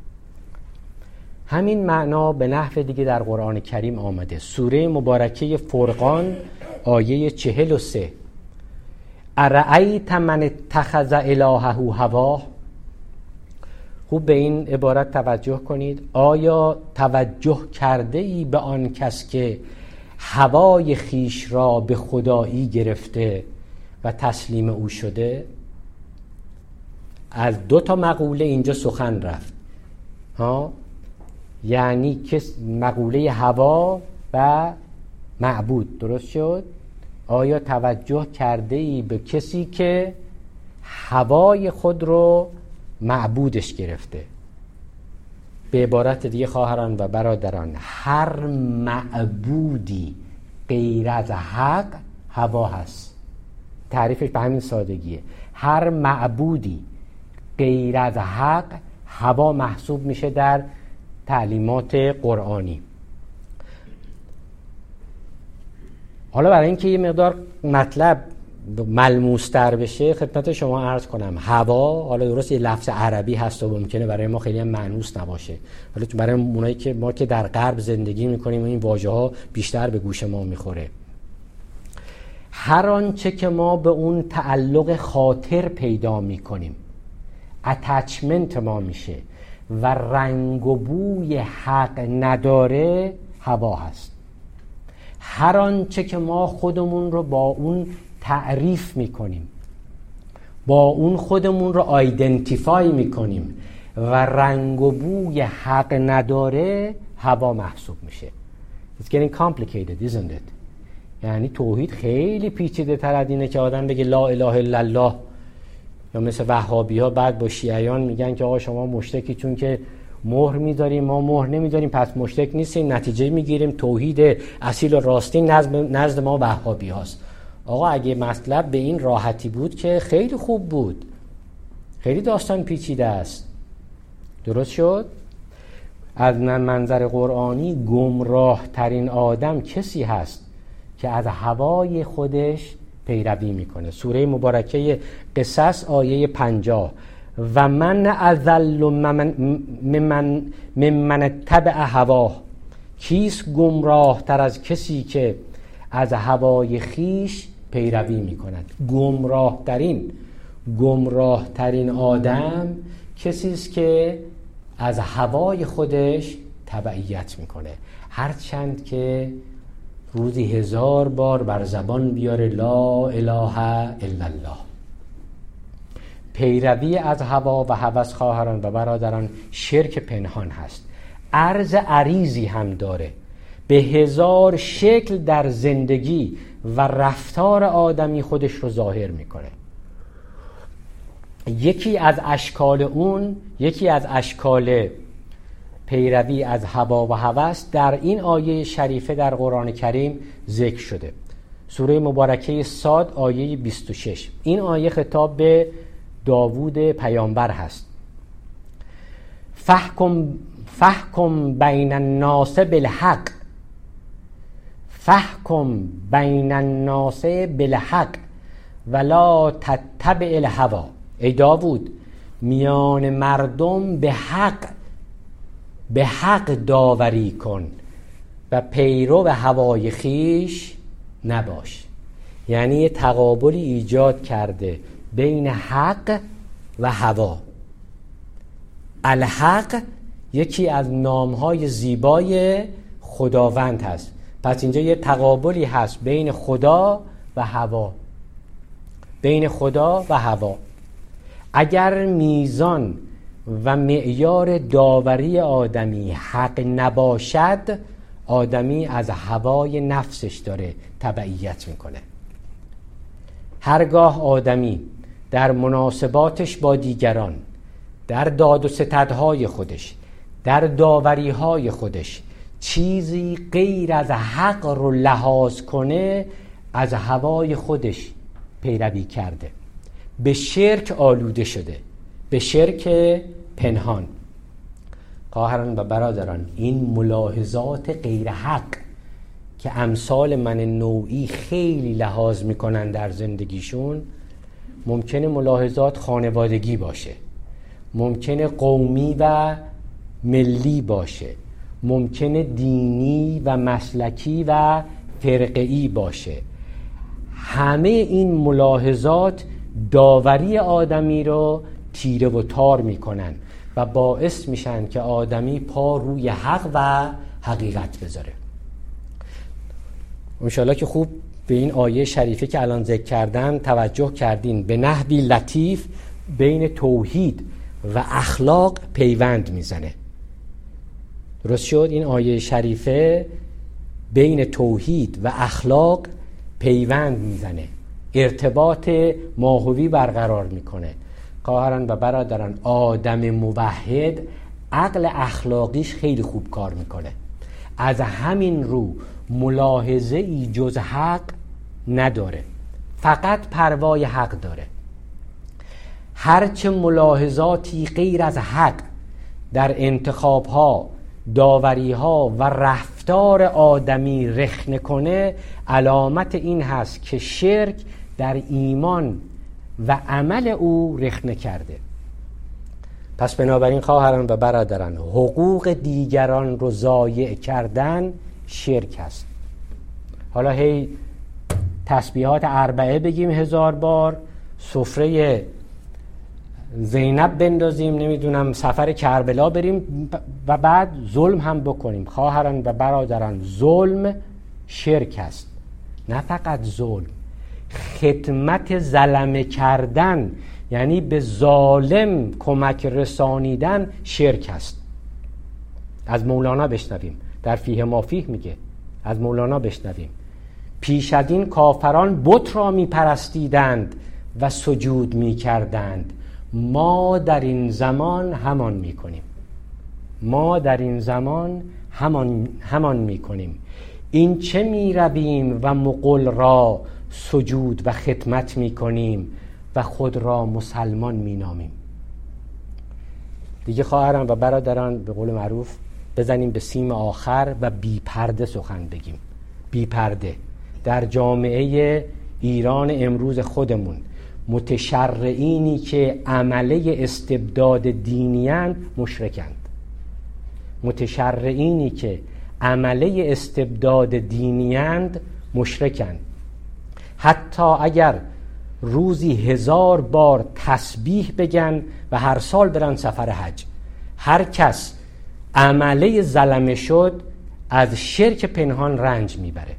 همین معنا به نحو دیگه در قرآن کریم آمده. سوره مبارکه فرقان آیه 43: ارأیت من اتخذ الهه هواه. خوب به این عبارت توجه کنید. آیا توجه کرده ای به آن کس که هوای خیش را به خدایی گرفته و تسلیم او شده؟ از 2 مقوله اینجا سخن رفت. یعنی مقوله هوا و معبود. درست شد؟ آیا توجه کرده ای به کسی که هوای خود رو معبودش گرفته؟ به عبارت دیگه خواهران و برادران، هر معبودی غیر از حق هوا هست. تعریفش به همین سادگیه. هر معبودی غیر از حق هوا محسوب میشه در تعلیمات قرآنی. حالا برای اینکه یه مقدار مطلب ملموس‌تر بشه خدمت شما عرض کنم. هوا حالا درست یه لفظ عربی هست و ممکنه برای ما خیلی هم مأنوس نباشه، ولی برای اونایی که ما که در غرب زندگی میکنیم این واژه ها بیشتر به گوش ما میخوره. هر آنچه که ما به اون تعلق خاطر پیدا میکنیم، اتچمنت ما میشه و رنگ و بوی حق نداره، هوا هست. هر آنچه که ما خودمون رو با اون تعریف میکنیم، با اون خودمون رو آیدنتیفای میکنیم و رنگ و بوی حق نداره، هوا محسوب میشه. It's getting complicated, isn't it؟ یعنی توحید خیلی پیچیده تر از اینه که آدم بگه لا اله الا الله، یا مثل وهابی ها بعد با شیعیان میگن که آقا شما مشرکی چون که مهر میذاریم ما مهر نمیذاریم پس مشرک نیستیم، نتیجه میگیریم توحید اصیل و راستین نزد ما وهابی هاست. آقا اگه مطلب به این راحتی بود که خیلی خوب بود، خیلی داستان پیچیده است. درست شد؟ از منظر قرآنی گمراه ترین آدم کسی هست که از هوای خودش پیروی میکنه. سوره مبارکه قصص آیه 50: و من اضل ممن اتبع هواه. کیست گمراه تر از کسی که از هوای خیش پیروی میکند؟ گمراه ترین آدم کسی است که از هوای خودش تبعیت میکنه، هرچند که روزی 1000 بار بر زبان بیاره لا اله الا الله. پیروی از هوا و هوس خواهران و برادران شرک پنهان هست. عرض عریضی هم داره، به 1000 شکل در زندگی و رفتار آدمی خودش رو ظاهر میکنه. یکی از اشکال پیروی از هوا و هوس در این آیه شریفه در قرآن کریم ذکر شده. سوره مبارکه صاد آیه 26. این آیه خطاب به داوود پیامبر هست. فحکم بین الناس بالحق، فحکم بین الناس بالحق ولا تتبع الهوا. ای داوود، میان مردم به حق داوری کن و پیرو به هوای خیش نباش. یعنی یه تقابلی ایجاد کرده بین حق و هوا. الحق یکی از نامهای زیبای خداوند هست، پس اینجا یه تقابلی هست بین خدا و هوا. اگر میزان و معیار داوری آدمی حق نباشد، آدمی از هوای نفسش داره تبعیت میکنه. هرگاه آدمی در مناسباتش با دیگران، در داد و ستدهای خودش، در داوریهای خودش چیزی غیر از حق رو لحاظ کنه، از هوای خودش پیروی کرده، به شرک آلوده شده، به شرک پنهان. خواهران و برادران، این ملاحظات غیر حق که امثال من نوعی خیلی لحاظ میکنن در زندگیشون، ممکنه ملاحظات خانوادگی باشه، ممکنه قومی و ملی باشه، ممکنه دینی و مسلکی و فرقه‌ای باشه. همه این ملاحظات داوری آدمی رو تیره و تار میکنن و باعث میشن که آدمی پا روی حق و حقیقت بذاره. انشاءالله که خوب به این آیه شریفه که الان ذکر کردم توجه کردین. به نحوی لطیف بین توحید و اخلاق پیوند میزنه. درست شد؟ این آیه شریفه بین توحید و اخلاق پیوند میزنه، ارتباط ماهوی برقرار میکنه. خواهران و برادران، آدم موحد عقل اخلاقیش خیلی خوب کار میکنه. از همین رو ملاحظه ای جز حق نداره، فقط پروای حق داره. هرچه ملاحظاتی غیر از حق در انتخابها، داوریها و رفتار آدمی رخنه کنه، علامت این هست که شرک در ایمان و عمل او رخنه کرده. پس بنابراین خواهران و برادران، حقوق دیگران رو ضایع کردن شرک است. حالا هی تسبیحات اربعه بگیم 1000 بار، سفره زینب بندازیم، نمیدونم سفر کربلا بریم و بعد ظلم هم بکنیم. خواهران و برادران، ظلم شرک است. نه فقط ظلم، خدمت ظلمه کردن، یعنی به ظالم کمک رسانیدن شرک است. از مولانا بشنویم، در فیه ما فیه میگه، از مولانا بشنویم: پیش از این کافران بت را میپرستیدند و سجود میکردند، ما در این زمان همان میکنیم. ما در این زمان همان میکنیم. این چه میرویم و مغل را سجود و خدمت میکنیم و خود را مسلمان مینامیم. دیگه خواهران و برادران، به قول معروف بزنیم به سیم آخر و بی پرده سخن بگیم. بی پرده. در جامعه ایران امروز خودمون، متشرعینی که عمله استبداد دینی‌اند مشرکند. متشرعینی که عمله استبداد دینی‌اند مشرکند. حتی اگر روزی 1000 بار تسبیح بگن و هر سال برن سفر حج، هر کس عمله ظلمه شد از شرک پنهان رنج میبره.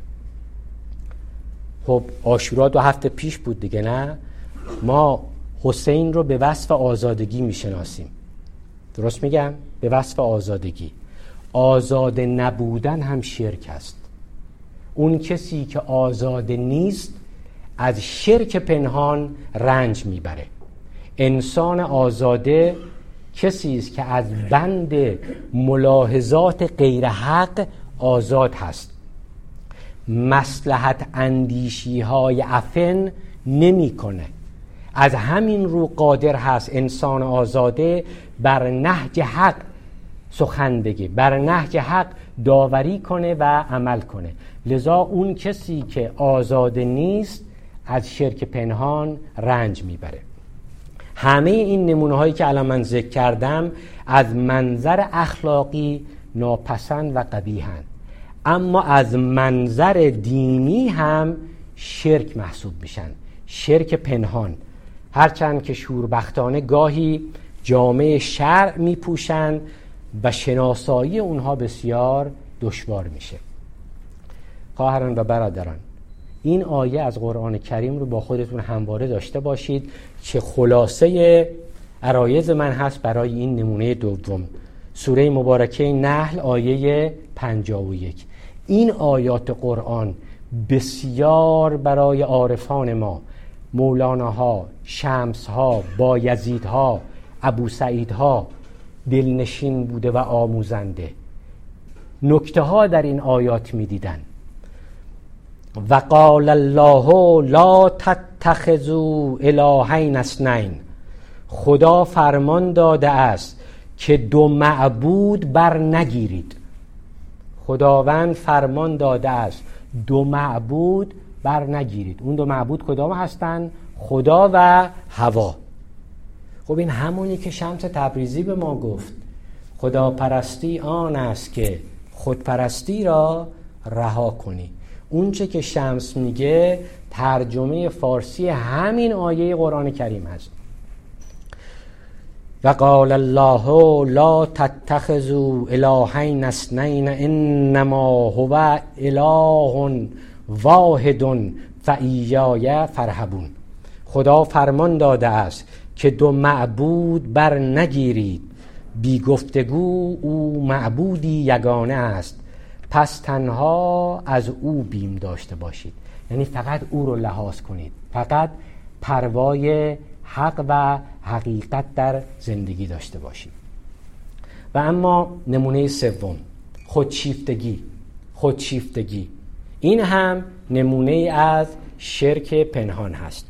خب عاشورا 2 هفته پیش بود دیگه، نه؟ ما حسین رو به وصف آزادگی میشناسیم. درست میگم؟ به وصف آزادگی. آزاد نبودن هم شرک است. اون کسی که آزاد نیست از شرک پنهان رنج میبره. انسان آزاده کسی است که از بند ملاحظات غیر حق آزاد هست. مصلحت اندیشی های عفن نمی کنه. از همین رو قادر هست انسان آزاده بر نهج حق سخن بگه، بر نهج حق داوری کنه و عمل کنه. لذا اون کسی که آزاده نیست از شرک پنهان رنج میبره. همه این نمونه هایی که الان من ذکر کردم از منظر اخلاقی ناپسند و قبیحند، اما از منظر دینی هم شرک محسوب میشن، شرک پنهان. هرچند که شوربختانه گاهی جامعه شرع میپوشن و شناسایی اونها بسیار دشوار میشه. خواهران و برادران، این آیه از قرآن کریم رو با خودتون همواره داشته باشید که خلاصه عرایض من هست برای این نمونه دوم. سوره مبارکه نحل آیه 51. این آیات قرآن بسیار برای عارفان ما مولاناها، شمسها، بایزیدها، ابو سعیدها دلنشین بوده و آموزنده. نکته ها در این آیات می دیدن. و قال الله لا تتخذوا الهین اثنین، خدا فرمان داده است که دو معبود بر نگیرید. خداوند فرمان داده است دو معبود بر نگیرید. اون دو معبود کدام هستن؟ خدا و هوا. خب این همونی که شمس تبریزی به ما گفت، خداپرستی آن است که خودپرستی را رها کنی. اون چه که شمس میگه ترجمه فارسی همین آیه قرآن کریم هست. و قال الله لا تتخذوا الهین اثنین انما هو اله واحد فایای فارهبون. خدا فرمان داده است که دو معبود بر نگیرید، بی گفتگو او معبودی یگانه است، پس تنها از او بیم داشته باشید. یعنی فقط او رو لحاظ کنید، فقط پروای حق و حقیقت در زندگی داشته باشید. و اما نمونه سوم، خودشیفتگی. این هم نمونه از شرک پنهان هست.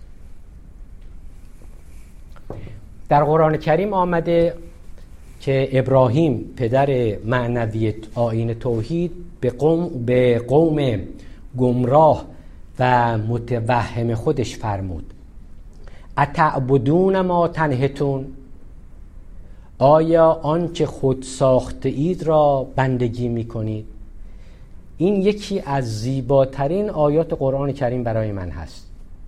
در قرآن کریم آمده که ابراهیم پدر معنوی آیین توحید به قوم گمراه و متوهم خودش فرمود اتعبدون ما تنحتون، آیا آنچه خود ساخته اید را بندگی می کنید؟ این یکی از زیباترین آیات قرآن کریم برای من هست.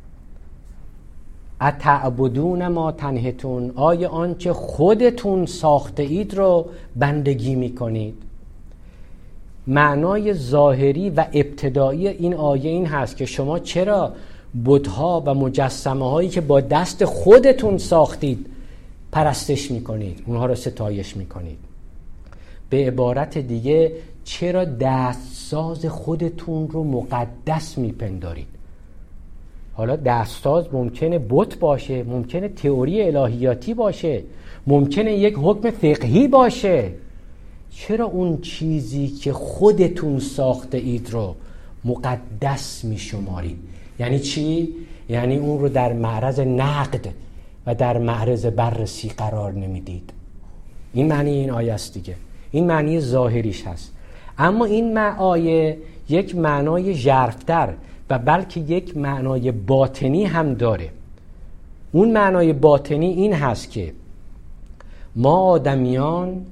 اتعبدون ما تنحتون، آیا آنچه خودتون ساخته اید رو بندگی می کنید؟ معنای ظاهری و ابتدایی این آیه این هست که شما چرا بت‌ها و مجسمه هایی که با دست خودتون ساختید پرستش می کنید، اونها رو ستایش می کنید؟ به عبارت دیگه چرا دستساز خودتون رو مقدس می پندارید؟ حالا دستساز ممکنه بت باشه، ممکنه تئوری الهیاتی باشه، ممکنه یک حکم فقهی باشه. چرا اون چیزی که خودتون ساخته اید رو مقدس می شمارید؟ یعنی چی؟ یعنی اون رو در معرض نقد و در معرض بررسی قرار نمیدید. این معنی این آیه است دیگه. این معنی ظاهریش هست. اما این آیه یک معنای ژرف‌تر و بلکه یک معنای باطنی هم داره. اون معنای باطنی این هست که ما آدمیان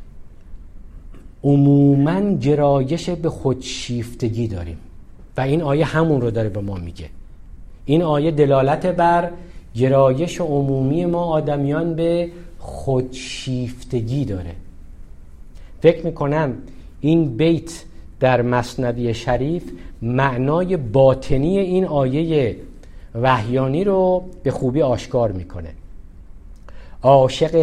عموماً گرایش به خودشیفتگی داریم و این آیه همون رو داره به ما میگه. این آیه دلالت بر گرایش عمومی ما آدمیان به خودشیفتگی داره. فکر میکنم این بیت در مثنوی شریف معنای باطنی این آیه وحیانی رو به خوبی آشکار میکنه. عاشق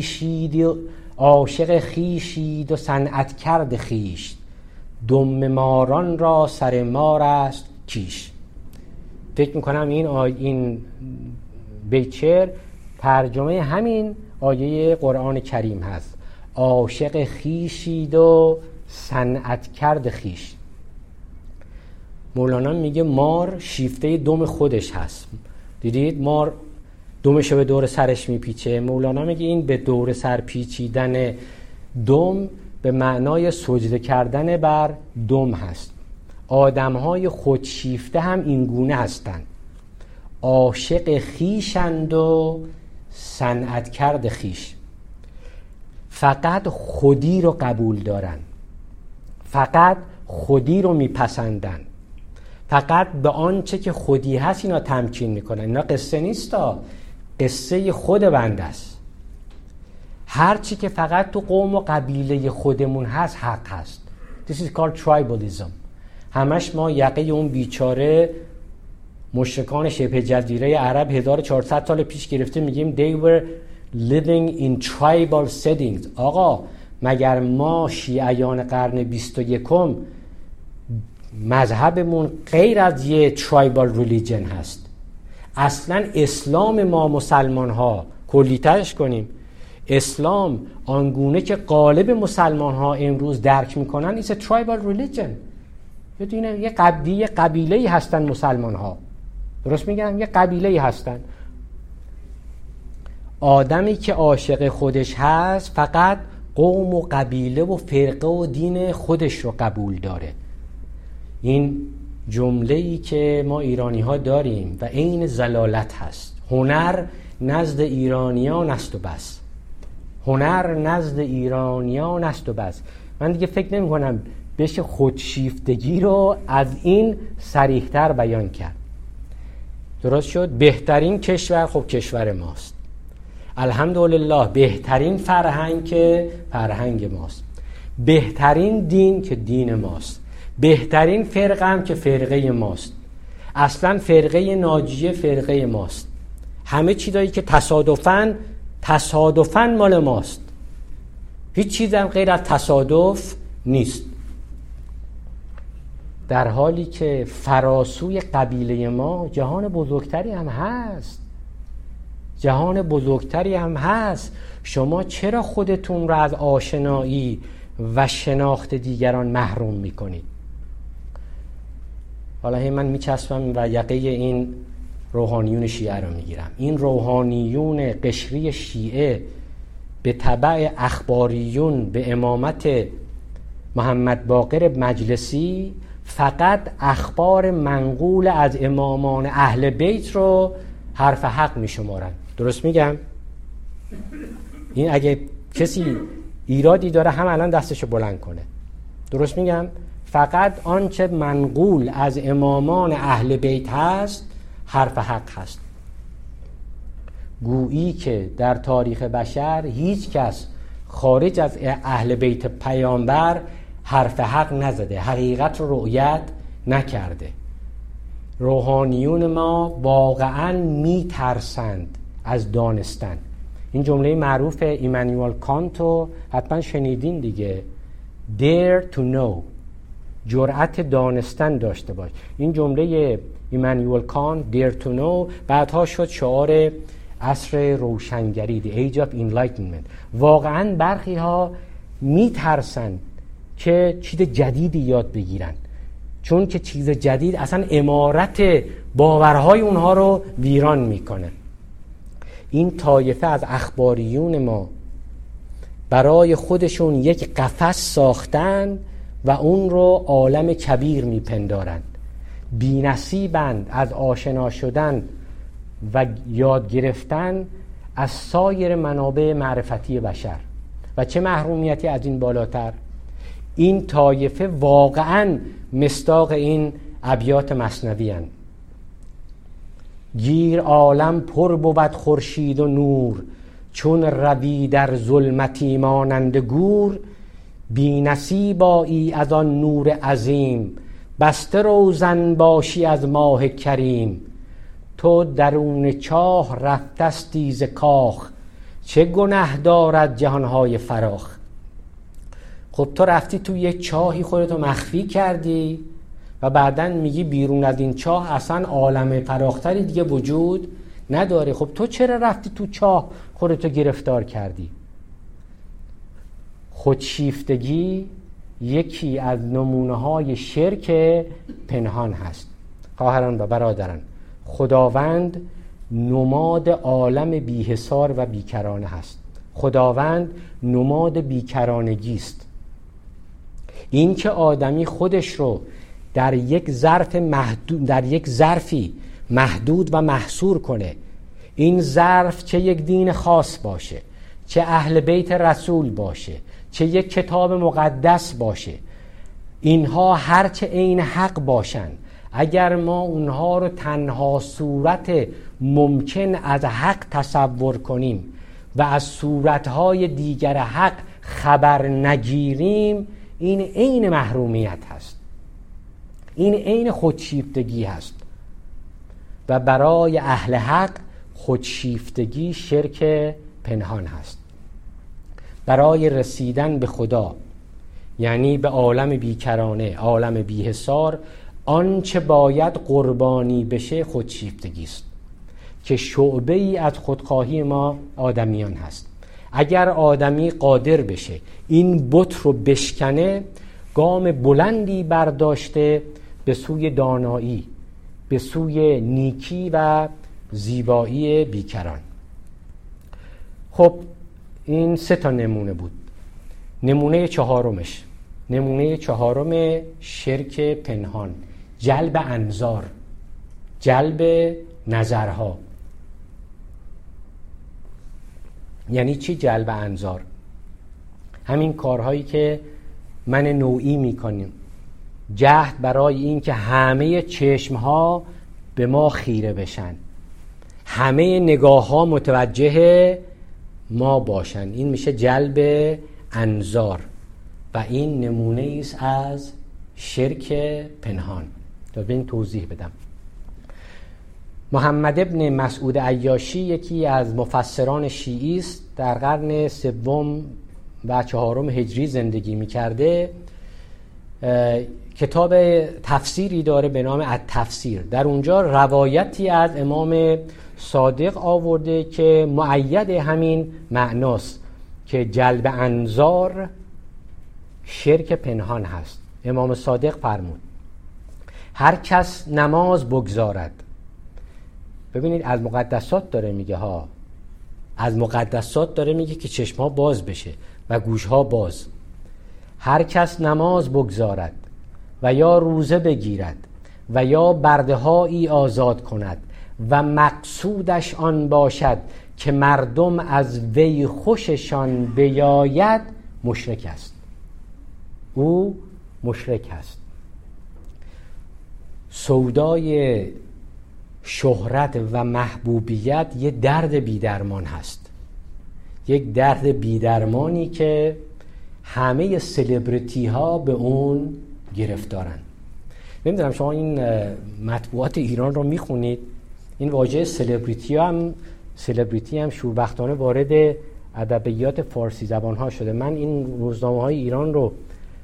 خیشید و صنعت کرد خیش، دم ماران را سر مار است کیش. فکر میکنم این بیت شعر ترجمه همین آیه قرآن کریم هست. عاشق خیشید و صنعت کرد خیش. مولانا میگه مار شیفته دم خودش هست. دیدید مار دمشو به دور سرش میپیچه. مولانا میگه این به دور سر پیچیدن دم به معنای سجده کردن بر دم هست. آدمهای خودشیفته هم این گونه هستند. عاشق خیشند و صنعت کرد خیش. فقط خودی رو قبول دارن، فقط خودی رو میپسندن، فقط به آنچه که خودی هست اینا تمکین میکنن. اینا قصه نیستا، قصه خود بنده است. هرچی که فقط تو قوم و قبیله خودمون هست حق هست. This is called tribalism. همش ما یقه اون بیچاره مشرکان شبه جزیره عرب 1400 سال پیش گرفته میگیم they were living in tribal settings. آقا مگر ما شیعیان قرن 21 مذهبمون غیر از یه tribal religion هست؟ اصلا اسلام ما مسلمان ها کلی‌ترش کنیم، اسلام آنگونه که غالب مسلمان ها امروز درک میکنن is a tribal religion. یه قبیله‌ای هستن مسلمان ها، درست میگم؟ یه قبیله‌ای هستن. آدمی که عاشق خودش هست فقط قوم و قبیله و فرقه و دین خودش رو قبول داره. این جمله‌ای که ما ایرانی ها داریم و عین ضلالت هست. هنر نزد ایرانیان است و بس. هنر نزد ایرانیان است و بس. من دیگه فکر نمی کنم بشه خودشیفتگی رو از این صریح‌تر بیان کرد. درست شد؟ بهترین کشور خب کشور ماست، الحمدلله. بهترین فرهنگ که فرهنگ ماست، بهترین دین که دین ماست، بهترین فرقه هم که فرقه ماست. اصلا فرقه ناجیه فرقه ماست. همه چیزایی که تصادفاً مال ماست. هیچ چیز هم غیر از تصادف نیست. در حالی که فراسوی قبیله ما جهان بزرگتری هم هست. جهان بزرگتری هم هست. شما چرا خودتون را از آشنایی و شناخت دیگران محروم میکنید؟ حالا من میچسبم و یقه این روحانیون شیعه رو میگیرم. این روحانیون قشری شیعه به تبع اخباریون به امامت محمد باقر مجلسی فقط اخبار منقول از امامان اهل بیت رو حرف حق میشمارن. درست میگم؟ این اگه کسی ایرادی داره هم الان دستشو بلند کنه. درست میگم؟ فقط آنچه منقول از امامان اهل بیت هست حرف حق هست. گویی که در تاریخ بشر هیچ کس خارج از اهل بیت پیامبر حرف حق نزده، حقیقت رو رؤیت نکرده. روحانیون ما واقعا میترسند از دانستن. این جمله معروف ایمانوئل کانت رو حتما شنیدین دیگه. dare to know، جرأت دانستن داشته باش. این جمله ایمانوئل کانت dare to know بعدها شد شعار عصر روشنگری، the age of enlightenment. واقعا برخی ها میترسن که چیز جدیدی یاد بگیرن، چون که چیز جدید اصلا عمارت باورهای اونها رو ویران میکنه. این طایفه از اخباریون ما برای خودشون یک قفس ساختن و اون رو عالم کبیر میپندارند. بی‌نصیبند از آشنا شدن و یاد گرفتن از سایر منابع معرفتی بشر. و چه محرومیتی از این بالاتر؟ این طایفه واقعاً مصداق این ابیات مثنوی اند. گیر عالم پر بود خورشید و نور، چون روی در ظلمتی مانند گور. بی نصیبایی از آن نور عظیم، بسته روزن باشی از ماه کریم. تو درون چاه رفتستی ز کاخ، چه گناه دارد جهانهای فراخ. خب تو رفتی تو یه چاهی خودتو مخفی کردی و بعدن میگی بیرون از این چاه اصلا عالم فراختری دیگه وجود نداره. خب تو چرا رفتی تو چاه خودتو گرفتار کردی؟ خودشیفتگی یکی از نمونه‌های شرک پنهان هست. خواهران و برادران، خداوند نماد عالم بی‌حصار و بیکرانه هست. خداوند نماد بیکرانگی است. این که آدمی خودش رو در یک ظرفی محدود و محصور کنه، این ظرف چه یک دین خاص باشه، چه اهل بیت رسول باشه، چه یک کتاب مقدس باشه، اینها هرچه عین حق باشن، اگر ما اونها رو تنها صورت ممکن از حق تصور کنیم و از صورتهای دیگر حق خبر نگیریم، این عین محرومیت هست، این عین خودشیفتگی هست. و برای اهل حق خودشیفتگی شرک پنهان هست. برای رسیدن به خدا، یعنی به عالم بیکرانه، عالم بی‌حصار، آنچه باید قربانی بشه خودشیفتگی است. که شعبه ای از خودخواهی ما آدمیان هست. اگر آدمی قادر بشه این بت رو بشکنه، گام بلندی برداشته به سوی دانایی، به سوی نیکی و زیبایی بیکران. خب این 3 نمونه بود. نمونه چهارم شرک پنهان، جلب انظار، جلب نظرها. یعنی چی جلب انظار؟ همین کارهایی که من نوعی میکنیم، جهد برای این که همه چشمها به ما خیره بشن، همه نگاه ها متوجه ما باشن، این میشه جلب انظار و این نمونه ایست از شرک پنهان. تا ببین توضیح بدم. محمد ابن مسعود عیاشی یکی از مفسران شیعی است، در قرن 3 و 4 هجری زندگی می‌کرده. کتاب تفسیری داره به نام التفسیر. در اونجا روایتی از امام صادق آورده که مؤید همین معناست که جلب انظار شرک پنهان هست. امام صادق فرمود هر کس نماز بگذارد، ببینید از مقدسات داره میگه ها، از مقدسات داره میگه که چشمها باز بشه و گوشها باز. هر کس نماز بگذارد و یا روزه بگیرد و یا برده‌هایی آزاد کند و مقصودش آن باشد که مردم از وی خوششان بیاید، مشرک است. او مشرک است. سودای شهرت و محبوبیت یه درد بیدرمان هست، یک درد بیدرمانی که همه سلبریتی ها به اون گرفتارن. نمیدونم شما این مطبوعات ایران رو میخونید، این واژه سلبریتی هم شوربختانه وارد ادبیات فارسی زبان ها شده. من این روزنامه های ایران رو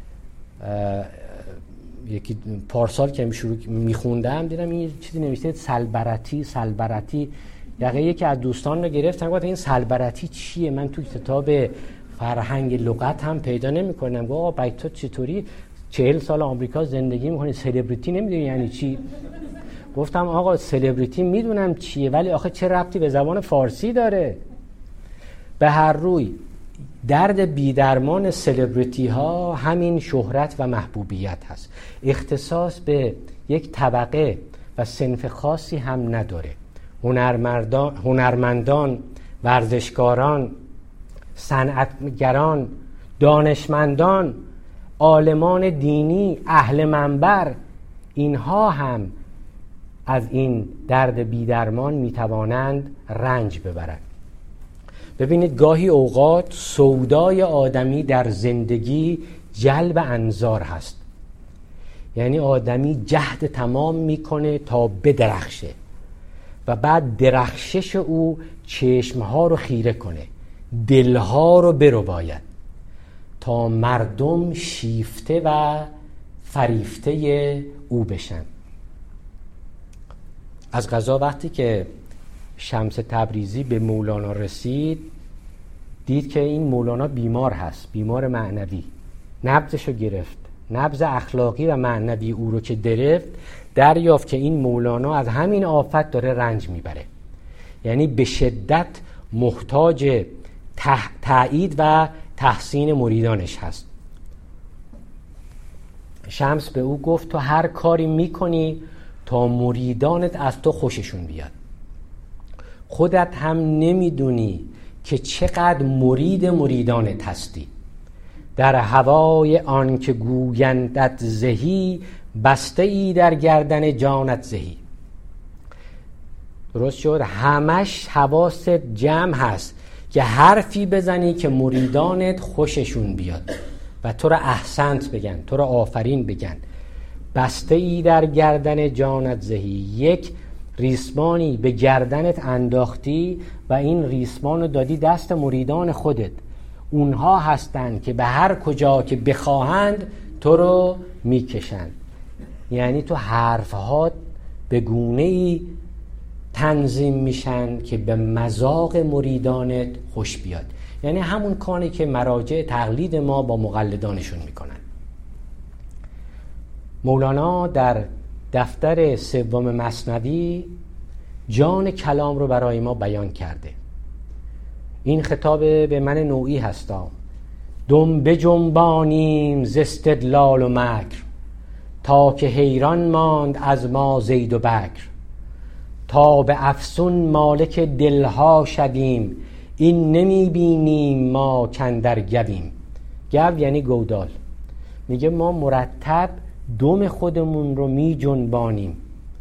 یکی پارسال که میخوندم دیدم این چیزی نوشته سلبرتی. یکی از دوستان رو گرفتم گفت این سلبرتی چیه؟ من تو کتاب فرهنگ لغت هم پیدا نمی‌کنم. گفت آقا باید تو چطوری 40 سال آمریکا زندگی می‌کنی سلبریتی نمی‌دونی یعنی چی؟ گفتم آقا سلبریتی میدونم چیه، ولی آخه چه ربطی به زبان فارسی داره؟ به هر روی درد بیدرمان سلبریتی ها همین شهرت و محبوبیت هست. اختصاص به یک طبقه و صنف خاصی هم نداره. هنرمندان، ورزشکاران، صنعتگران، دانشمندان، عالمان دینی، اهل منبر، اینها هم از این درد بیدرمان میتوانند رنج ببرند. ببینید گاهی اوقات سودای آدمی در زندگی جلب انظار هست، یعنی آدمی جهد تمام میکنه تا بدرخشه و بعد درخشش او چشمها رو خیره کنه، دلها رو برباید تا مردم شیفته و فریفته او بشن. از قضا وقتی که شمس تبریزی به مولانا رسید، دید که این مولانا بیمار هست، بیمار معنوی. نبضشو گرفت، نبض اخلاقی و معنوی او رو که گرفت، دریافت که این مولانا از همین آفت داره رنج میبره، یعنی به شدت محتاج تأیید و تحسین مریدانش هست. شمس به او گفت تو هر کاری میکنی تا مریدانت از تو خوششون بیاد. خودت هم نمیدونی که چقدر مریدانت هستی. در هوای آن که گویندت زهی، بسته ای در گردن جانت زهی. درست شد؟ همش حواست جمع هست که حرفی بزنی که مریدانت خوششون بیاد و تو را احسنت بگن، تو را آفرین بگن. بسته ای در گردن جانت زهی، یک ریسمانی به گردنت انداختی و این ریسمان رو دادی دست مریدان خودت. اونها هستند که به هر کجا که بخواهند تو رو میکشند. یعنی تو حرفها به گونه ای تنظیم میشن که به مذاق مریدانت خوش بیاد. یعنی همون کاری که مراجع تقلید ما با مقلدانشون میکنن. مولانا در دفتر 3 مثنوی جان کلام رو برای ما بیان کرده. این خطاب به من نوعی هستا. دم بجنبانیم ز استدلال و مکر، تا که حیران ماند از ما زید و بکر. تا به افسون مالک دلها شدیم، این نمی بینیم ما کندر گویم. گو یعنی گودال. میگه ما مرتب دم خودمون رو می جنبانیم.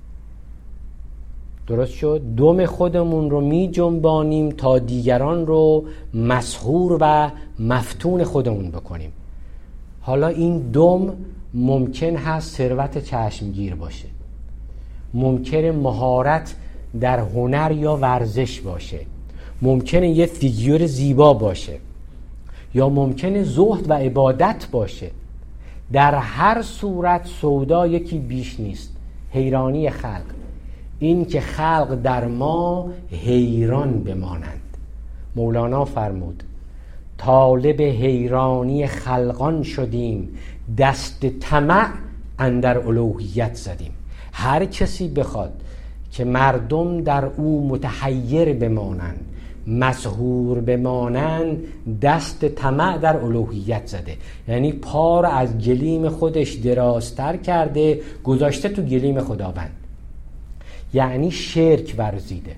درست شد؟ دم خودمون رو می جنبانیم تا دیگران رو مسحور و مفتون خودمون بکنیم. حالا این دم ممکن هست ثروت چشمگیر باشه، ممکن مهارت در هنر یا ورزش باشه، ممکنه یه فیگور زیبا باشه، یا ممکنه زهد و عبادت باشه. در هر صورت سودا یکی بیش نیست، حیرانی خلق. این که خلق در ما حیران بمانند. مولانا فرمود طالب حیرانی خلقان شدیم، دست طمع اندر الوهیت زدیم. هر کسی بخواد که مردم در او متحیر بمانند، مسحور بمانند، دست طمع در الوهیت زده. یعنی پا را از گلیم خودش درازتر کرده، گذاشته تو گلیم خداوند. یعنی شرک ورزیده.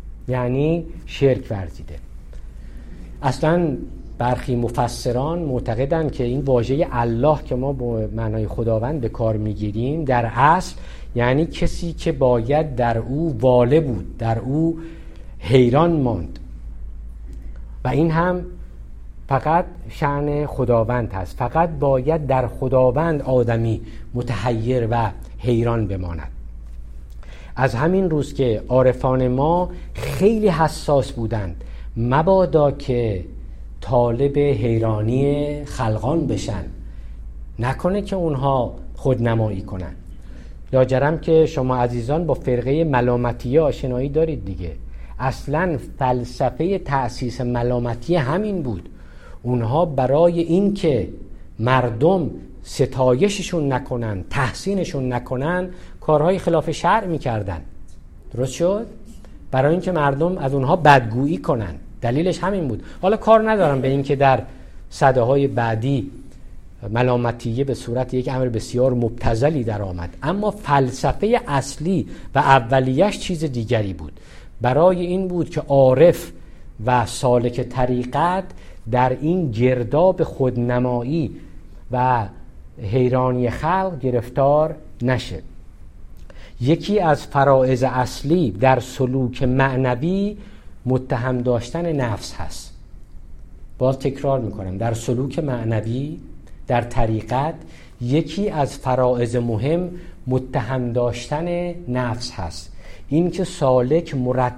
اصلا برخی مفسران معتقدند که این واژه الله که ما با معنای خداوند به کار میگیریم در اصل یعنی کسی که باید در او واله بود، در او حیران ماند. و این هم فقط شأن خداوند هست. فقط باید در خداوند آدمی متحیر و حیران بماند. از همین روز که عارفان ما خیلی حساس بودند مبادا که طالب حیرانی خلقان بشن، نکنه که اونها خودنمایی کنن. لاجرم که شما عزیزان با فرقه ملامتیه آشنایی دارید دیگه. اصلا فلسفه تأسیس ملامتیه همین بود. اونها برای این که مردم ستایششون نکنن، تحسینشون نکنن، کارهای خلاف شرع میکردن. درست شد؟ برای اینکه مردم از اونها بدگویی کنن. دلیلش همین بود. حالا کار ندارم به این که در سده‌های بعدی ملامتیه به صورت یک امر بسیار مبتذلی در آمد، اما فلسفه اصلی و اولیش چیز دیگری بود. برای این بود که عارف و سالک طریقت در این گرداب خودنمایی و حیرانی خلق گرفتار نشه. یکی از فرائض اصلی در سلوک معنوی متهم داشتن نفس هست. باز تکرار میکنم، در سلوک معنوی در طریقت یکی از فرائض مهم متهم داشتن نفس هست. این که سالک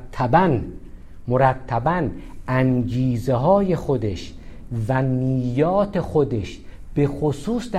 مرتباً انگیزه های خودش و نیات خودش به خصوص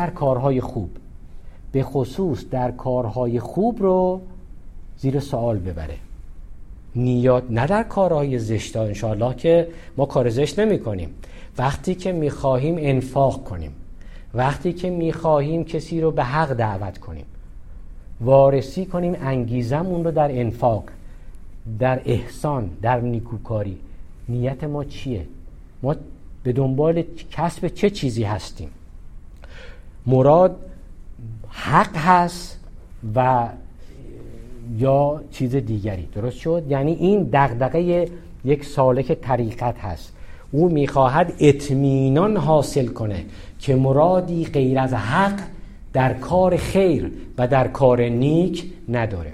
در کارهای خوب رو زیر سوال ببره. نیات نه در کارهای زشت ها. انشاءالله که ما کار زشت نمی کنیم. وقتی که می خواهیم انفاق کنیم، وقتی که می خواهیم کسی رو به حق دعوت کنیم، وارسی کنیم انگیزمون رو در انفاق، در احسان، در نیکوکاری، نیت ما چیه؟ ما به دنبال کسب چه چیزی هستیم؟ مراد حق هست و یا چیز دیگری. درست شد؟ یعنی این دغدغه یک سالک طریقت هست. او میخواهد اطمینان حاصل کنه که مرادی غیر از حق در کار خیر و در کار نیک نداره.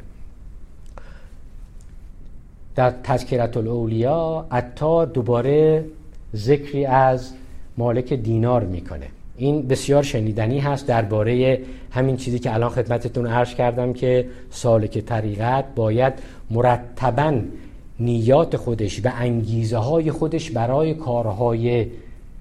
در تذکرة الاولیا عطار دوباره ذکری از مالک دینار میکنه. این بسیار شنیدنی هست درباره همین چیزی که الان خدمتتون عرض کردم که سالک طریقت باید مرتباً نیات خودش و انگیزه های خودش برای کارهای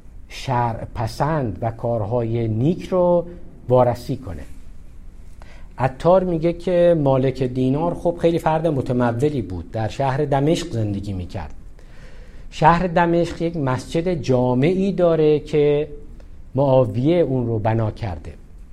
شرع پسند و کارهای نیک رو وارسی کنه. عطار میگه که مالک دینار خب خیلی فرد متمولی بود، در شهر دمشق زندگی میکرد. شهر دمشق یک مسجد جامعی داره که معاویه اون رو بنا کرده.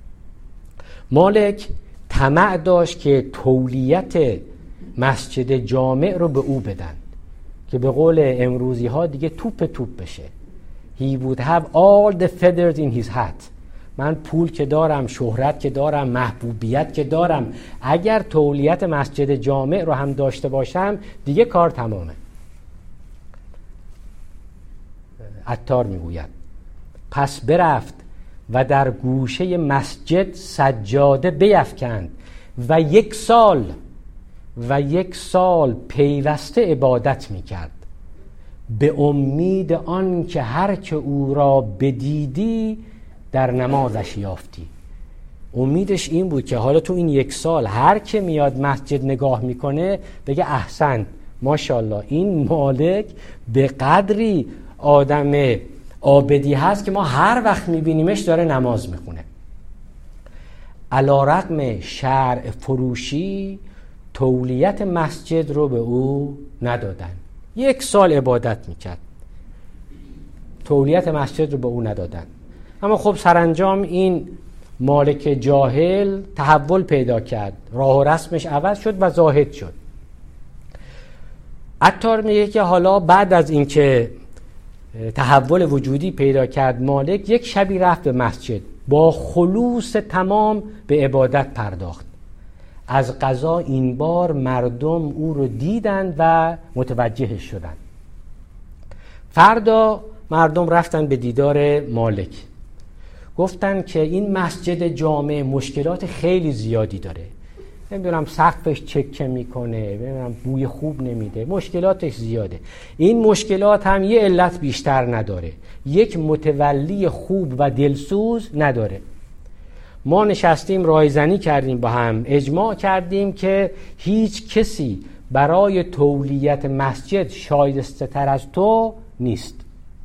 مالک طمع داشت که تولیت مسجد جامع رو به او بدن که به قول امروزی ها دیگه توپ بشه. He would have all the feathers in his hat. من پول که دارم، شهرت که دارم، محبوبیت که دارم، اگر تولیت مسجد جامع رو هم داشته باشم دیگه کار تمامه. عطار میگوید پس برفت و در گوشه مسجد سجاده بیفکند و یک سال پیوسته عبادت میکرد، به امید آن که هر که او را بدیدی در نمازش یافتی. امیدش این بود که حالا تو این 1 سال هر که میاد مسجد نگاه میکنه بگه احسن، ماشاءالله این مالک به قدری آدم عابدی هست که ما هر وقت میبینیمش داره نماز میخونه. علی‌رغم شرع فروشی تولیت مسجد رو به او ندادن. 1 سال عبادت میکرد، تولیت مسجد رو به او ندادن. اما خب سرانجام این مالک جاهل تحول پیدا کرد، راه و رسمش عوض شد و زاهد شد. عطار میگه که حالا بعد از اینکه تحول وجودی پیدا کرد مالک، یک شبی رفت به مسجد، با خلوص تمام به عبادت پرداخت. از قضا این بار مردم او رو دیدند و متوجهش شدند. فردا مردم رفتن به دیدار مالک، گفتن که این مسجد جامع مشکلات خیلی زیادی داره، نمیدونم سقفش چکه میکنه، نمیدونم بوی خوب نمیده، مشکلاتش زیاده. این مشکلات هم یه علت بیشتر نداره، یک متولی خوب و دلسوز نداره. ما نشستیم رایزنی کردیم، با هم اجماع کردیم که هیچ کسی برای تولیت مسجد شایسته تر از تو نیست.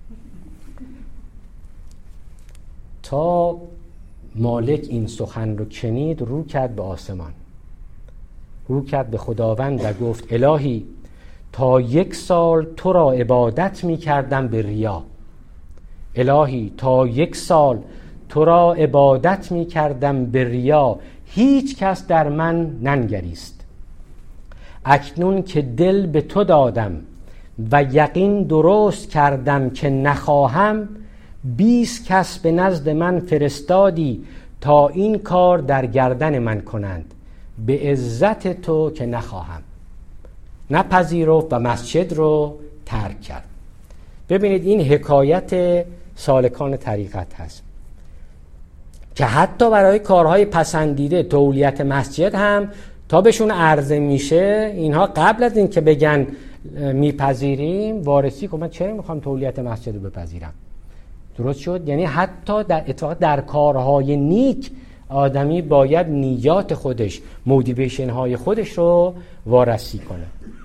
تا مالک این سخن رو شنید رو کرد به آسمان، رو کرد به خداوند و گفت الهی تا 1 سال تو را عبادت می کردم به ریا، الهی تا 1 سال تو را عبادت می کردم به ریا، هیچ کس در من ننگریست. اکنون که دل به تو دادم و یقین درست کردم که نخواهم، 20 کس به نزد من فرستادی تا این کار در گردن من کنند، به عزت تو که نخواهم. نپذیرفت و مسجد رو ترک کرد. ببینید این حکایت سالکان طریقت هست که حتی برای کارهای پسندیده تولیت مسجد هم تا بهشون عرضه میشه، اینها قبل از این که بگن میپذیریم وارسی که من چرا میخوام تولیت مسجد رو بپذیرم. درست شد؟ یعنی حتی در کارهای نیک آدمی باید نیات خودش، موتیویشن های خودش رو وارسی کنه.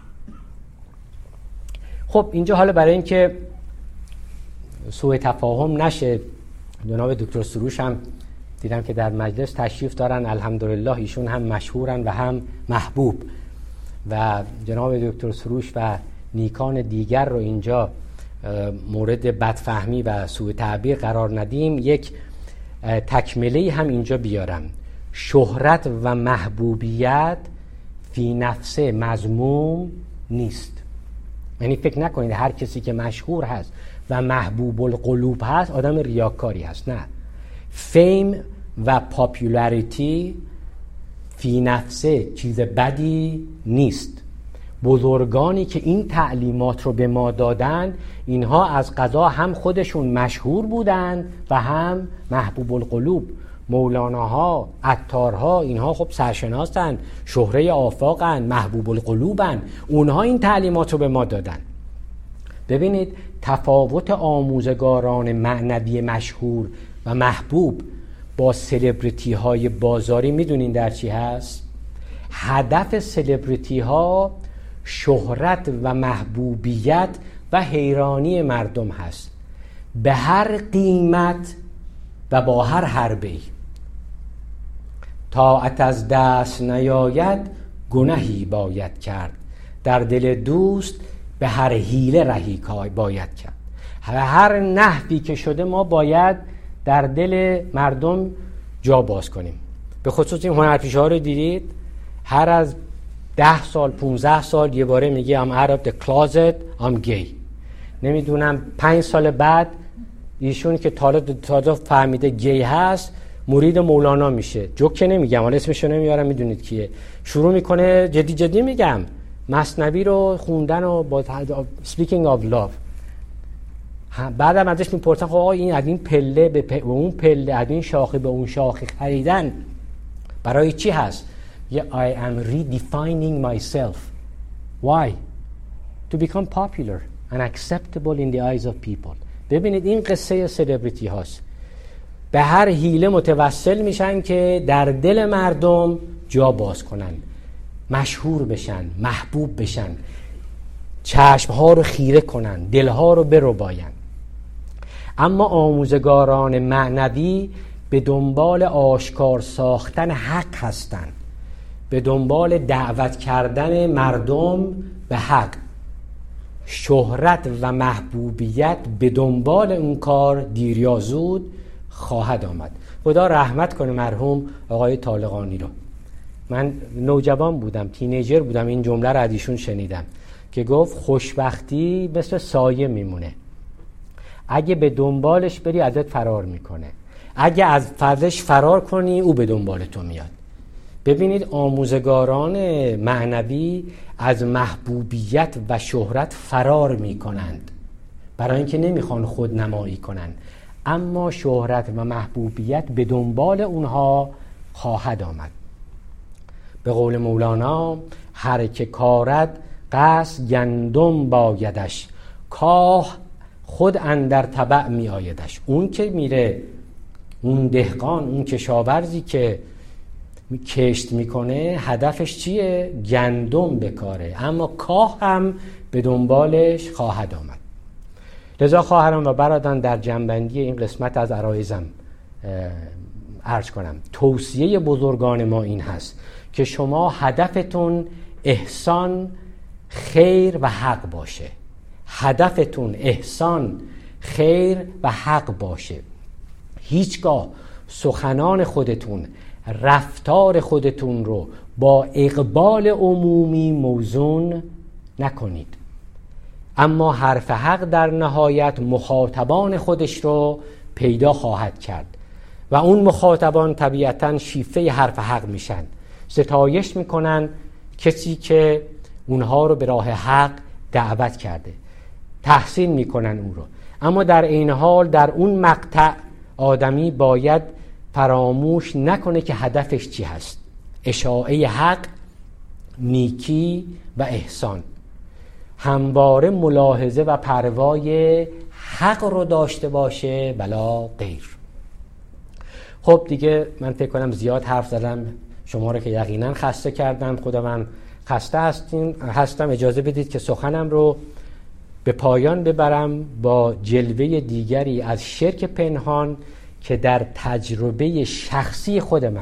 خب اینجا حالا برای اینکه سوء تفاهم نشه، جناب دکتر سروش هم دیدم که در مجلس تشریف دارن، الحمدلله ایشون هم مشهورن و هم محبوب، و جناب دکتر سروش و نیکان دیگر رو اینجا مورد بدفهمی و سوء تعبیر قرار ندیم. یک تکمله هم اینجا بیارم. شهرت و محبوبیت فی نفسه مذموم نیست. یعنی فکر نکنید هر کسی که مشهور هست و محبوب القلوب هست آدم ریاکاری هست. نه، فیم و پاپولاریتی فی نفسه چیز بدی نیست. بزرگانی که این تعلیمات رو به ما دادن، اینها از قضا هم خودشون مشهور بودن و هم محبوب القلوب. مولاناها، عطارها، اینها خب سرشناسن، شهره آفاقن، محبوب القلوبن، اونها این تعلیمات رو به ما دادن. ببینید تفاوت آموزگاران معنوی مشهور و محبوب با سلبریتی های بازاری میدونین در چی هست؟ هدف سلبریتی ها شهرت و محبوبیت و حیرانی مردم هست، به هر قیمت و با هر حربه‌ای. طاعت از دست نیاید گناهی باید کرد. در دل دوست به هر حیله رهی باید کرد. هر نحوی که شده ما باید در دل مردم جا باز کنیم. به خصوص این هنرپیشه‌ها رو دیدید هر از 10 سال 15 سال یه باره میگه I'm out of the closet I'm gay. نمیدونم 5 سال بعد ایشون که تازه فهمیده گی هست مرید مولانا میشه. جوک که نمیگم، حالا اسمشو نمیارم، میدونید کیه. شروع میکنه جدی میگم مثنوی رو خوندن و با speaking of love. بعدم ازش میپرسن خب آقا این از این پله به اون پله، از این شاخه به اون شاخه خریدن برای چی هست؟ I am redefining myself. Why? To become popular and acceptable in the eyes of people. ببینید این قصه سلبریتی هاست. به هر حیله متوسل میشن که در دل مردم جا باز کنن، مشهور بشن، محبوب بشن، چشمها رو خیره کنن، دلها رو برباین. اما آموزگاران معنوی به دنبال آشکار ساختن حق هستند، به دنبال دعوت کردن مردم به حق. شهرت و محبوبیت به دنبال اون کار دیر یا زود خواهد آمد. خدا رحمت کنه مرحوم آقای طالقانی رو. من نوجوان بودم، تینیجر بودم، این جمله رو از ایشون شنیدم که گفت خوشبختی مثل سایه میمونه، اگه به دنبالش بری ازت فرار میکنه، اگه از فضلش فرار کنی او به دنبال تو میاد. ببینید آموزگاران معنوی از محبوبیت و شهرت فرار میکنند برای اینکه نمیخوان خود نمایی کنند، اما شهرت و محبوبیت به دنبال اونها خواهد آمد. به قول مولانا هر که کارد قصد گندم بایدش، کاه خود اندر تبع می آیدش. اون که میره، اون دهقان، اون کشاورزی که کشت میکنه هدفش چیه؟ گندم بکاره، اما کاه هم به دنبالش خواهد آمد. لذا خواهران و برادران در جنبندی این قسمت از عرایزم عرض کنم توصیه بزرگان ما این هست که شما هدفتون احسان، خیر و حق باشه. هدفتون احسان، خیر و حق باشه. هیچگاه سخنان خودتون، رفتار خودتون رو با اقبال عمومی موزون نکنید. اما حرف حق در نهایت مخاطبان خودش رو پیدا خواهد کرد و اون مخاطبان طبیعتاً شیفته حرف حق میشن، ستایش میکنن کسی که اونها رو به راه حق دعوت کرده، تحسین میکنن اون رو. اما در این حال در اون مقطع آدمی باید فراموش نکنه که هدفش چی هست: اشاعه حق، نیکی و احسان. همواره ملاحظه و پروای حق رو داشته باشه بلا غیر. خب دیگه من فکر کنم زیاد حرف زدم، شما رو که یقینا خسته کردم. خدا من خسته هستم. اجازه بدید که سخنم رو به پایان ببرم با جلوه دیگری از شرک پنهان که در تجربه شخصی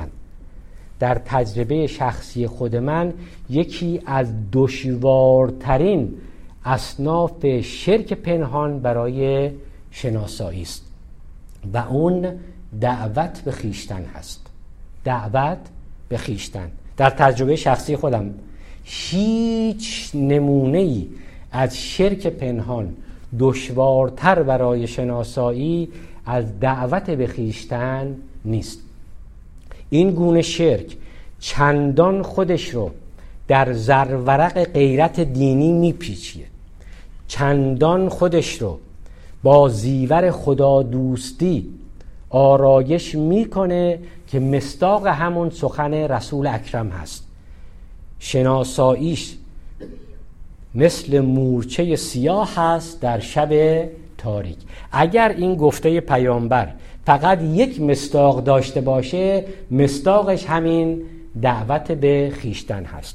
خود من یکی از دشوارترین اصناف شرک پنهان برای شناسایی است و اون دعوت به خویشتن هست. دعوت به خویشتن. در تجربه شخصی خودم هیچ نمونه‌ای از شرک پنهان دشوارتر برای شناسایی از دعوت به خویشتن نیست. این گونه شرک چندان خودش رو در زرورق غیرت دینی میپیچه، چندان خودش رو با زیور خدا دوستی آرایش میکنه که مصداق همون سخن رسول اکرم هست. شناساییش مثل مورچه سیاه هست در شب تاریک. اگر این گفته پیامبر فقط یک مصداق داشته باشه، مصداقش همین دعوت به خویشتن هست.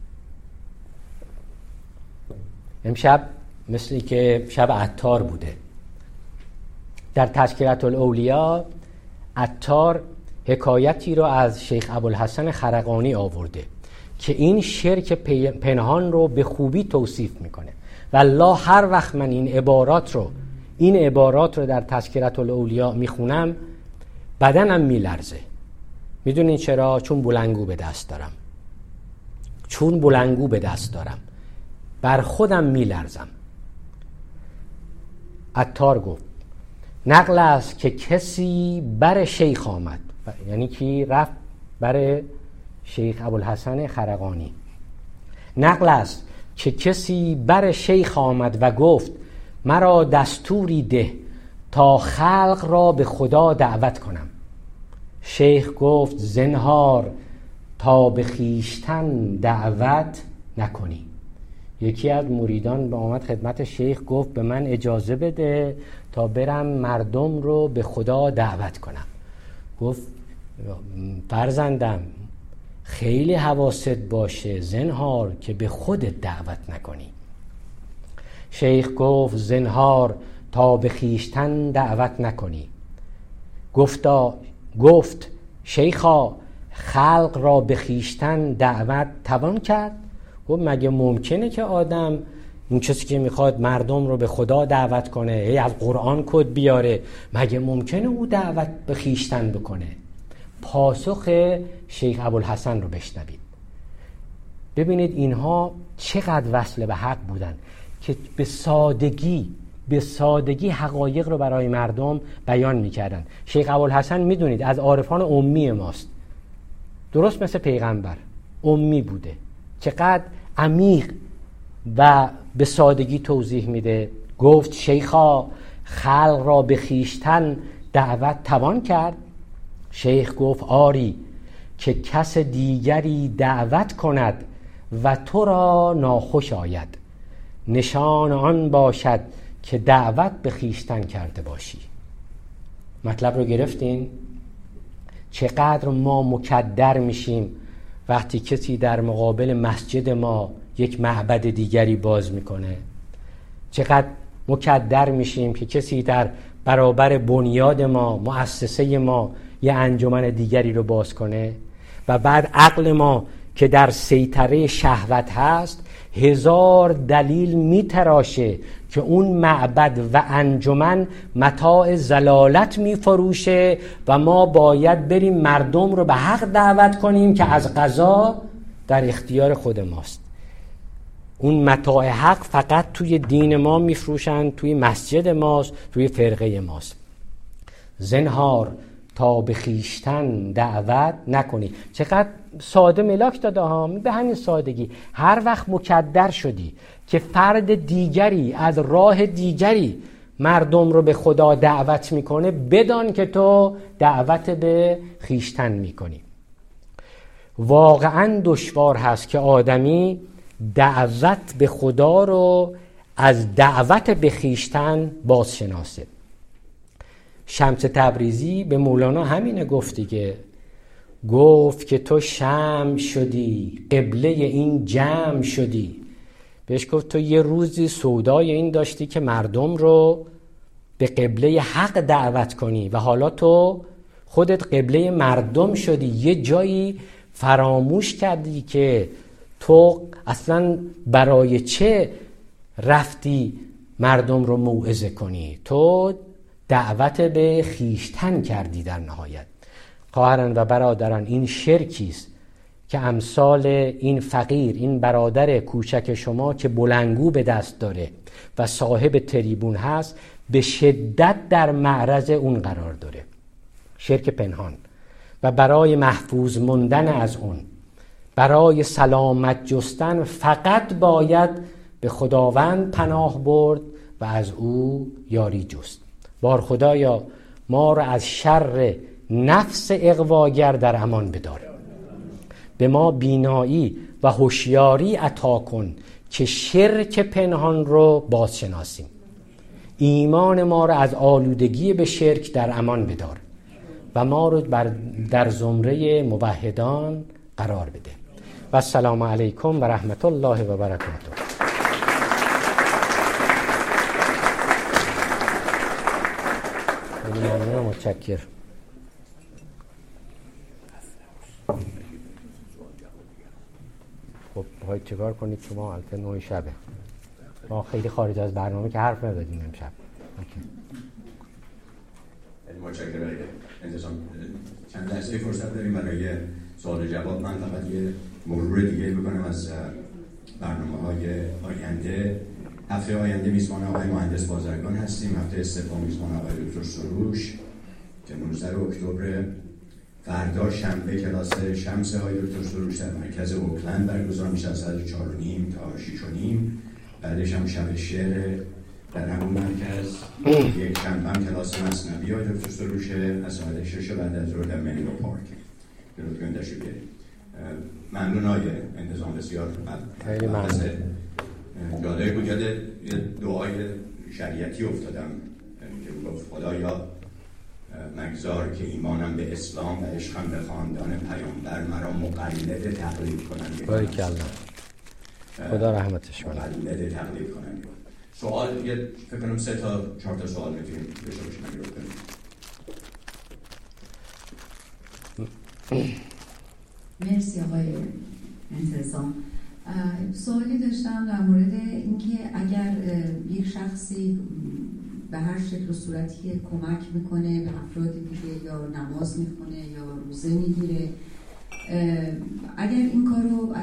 امشب مثلی که شب عطار بوده. در تذکرة الاولیا عطار حکایتی رو از شیخ ابوالحسن خرقانی آورده که این شرک پنهان رو به خوبی توصیف میکنه. والله هر وقت من این عبارات رو در تذکرة الاولیاء میخونم بدنم میلرزه. میدونین چرا؟ چون بلنگو به دست دارم، بر خودم میلرزم. عطار گفت نقل است که کسی بر شیخ آمد، یعنی کی رفت بر شیخ ابوالحسن خرقانی. نقل است که کسی بر شیخ آمد و گفت مرا دستوری ده تا خلق را به خدا دعوت کنم. شیخ گفت زنهار تا به خویشتن دعوت نکنی. یکی از مریدان به آمد خدمت شیخ گفت به من اجازه بده تا برم مردم رو به خدا دعوت کنم. گفت فرزندم خیلی حواست باشه زنهار که به خودت دعوت نکنی. شیخ گفت زنهار تا به خویشتن دعوت نکنی. گفت شیخا خلق را به خویشتن دعوت توان کرد؟ گفت مگه ممکنه که آدم اون کسی که میخواد مردم رو به خدا دعوت کنه هی از قرآن کد بیاره، مگه ممکنه او دعوت به خویشتن بکنه؟ پاسخ شیخ ابوالحسن رو بشنوید. ببینید اینها چقدر وصل به حق بودن که به سادگی حقایق رو برای مردم بیان میکردن. شیخ ابوالحسن میدونید از عارفان امی ماست، درست مثل پیغمبر امی بوده. چقدر عمیق و به سادگی توضیح میده. گفت شیخا خلق را به خویشتن دعوت توان کرد؟ شیخ گفت آری، که کس دیگری دعوت کند و تو را ناخوش آید، نشان آن باشد که دعوت به خویشتن کرده باشی. مطلب رو گرفتین؟ چقدر ما مکدر میشیم وقتی کسی در مقابل مسجد ما یک معبد دیگری باز میکنه. چقدر مکدر میشیم که کسی در برابر بنیاد ما، مؤسسه ما، یه انجمن دیگری رو باز کنه و بعد عقل ما که در سیطره شهوت هست 1000 دلیل میتراشه که اون معبد و انجمن متاع ضلالت میفروشه و ما باید بریم مردم رو به حق دعوت کنیم که از قضا در اختیار خود ماست. اون متاع حق فقط توی دین ما میفروشن، توی مسجد ماست، توی فرقه ماست. زنهار تا به خویشتن دعوت نکنی. چقدر ساده ملاک داده ها. به همین سادگی هر وقت مکدر شدی که فرد دیگری از راه دیگری مردم رو به خدا دعوت میکنه، بدان که تو دعوت به خویشتن میکنی. واقعا دشوار هست که آدمی دعوت به خدا رو از دعوت به خویشتن بازشناسه. شمس تبریزی به مولانا همینه گفت دیگه. گفت که تو شمع شدی، قبله این جمع شدی. بهش گفت تو یه روزی سودای این داشتی که مردم رو به قبله حق دعوت کنی و حالا تو خودت قبله مردم شدی. یه جایی فراموش کردی که تو اصلا برای چه رفتی مردم رو موعظه کنی. تو دعوت به خویشتن کردی در نهایت. خواهران و برادران، این شرکی است که امثال این فقیر، این برادر کوچک شما که بلنگو به دست داره و صاحب تریبون هست، به شدت در معرض اون قرار داره. شرک پنهان. و برای محفوظ موندن از اون، برای سلامت جستن، فقط باید به خداوند پناه برد و از او یاری جست. بار خدایا ما را از شر نفس اغواگر در امان بدار. به ما بینایی و هوشیاری عطا کن که شرک پنهان رو بازشناسیم. ایمان ما را از آلودگی به شرک در امان بدار و ما رو در زمره موحدان قرار بده. و السلام علیکم و رحمت الله و برکاته. متشکرم. خب باید چیکار کنید شما؟ البته 9 شبه، ما خیلی خارج از برنامه که حرف نزدیم امشب. متشکرم. انتظام چند لحظه فرصت داریم برای سوال و جواب. من فقط یه مرور دیگه بکنم از برنامه‌های آینده. هفته آینده میزبان آقای مهندس بازرگان هستیم. هفته سوم میزبان آقای دکتر سروش که 19 اکتبر. فردا شنبه کلاس شمس آقای دکتر سروش در مرکز اوکلند برگزار میشه از ساعت 4:30 تا 6:30. بعدش هم شب شعر در همون مرکز. یک شنبه هم کلاس مثنوی آقای دکتر سروشه از ساعت 6 بعد از ظهر در منلو پارک. لطفاً تشریف بیارید. ممنون آقای انتظام، بسیار خیلی ممنون. جالب بود. یاد یه دعای شریعتی افتادم که گفت خدایا مگذار که ایمانم به اسلام و عشقم به خاندان پیامبر مرا مقلد تقلید کنند. باریکالله، خدا رحمتش کنه. مقلد تقلید کنند. سوال یه فکر کنم 3 تا 4 تا سوال میتونیم بشه باشیم. مرسی آقای انتظام. سوالی داشتم در مورد اینکه اگر یک شخصی به هر شکل و صورتی کمک میکنه به افراد دیگه، یا نماز میکنه یا روزه میگیره، اگر این کارو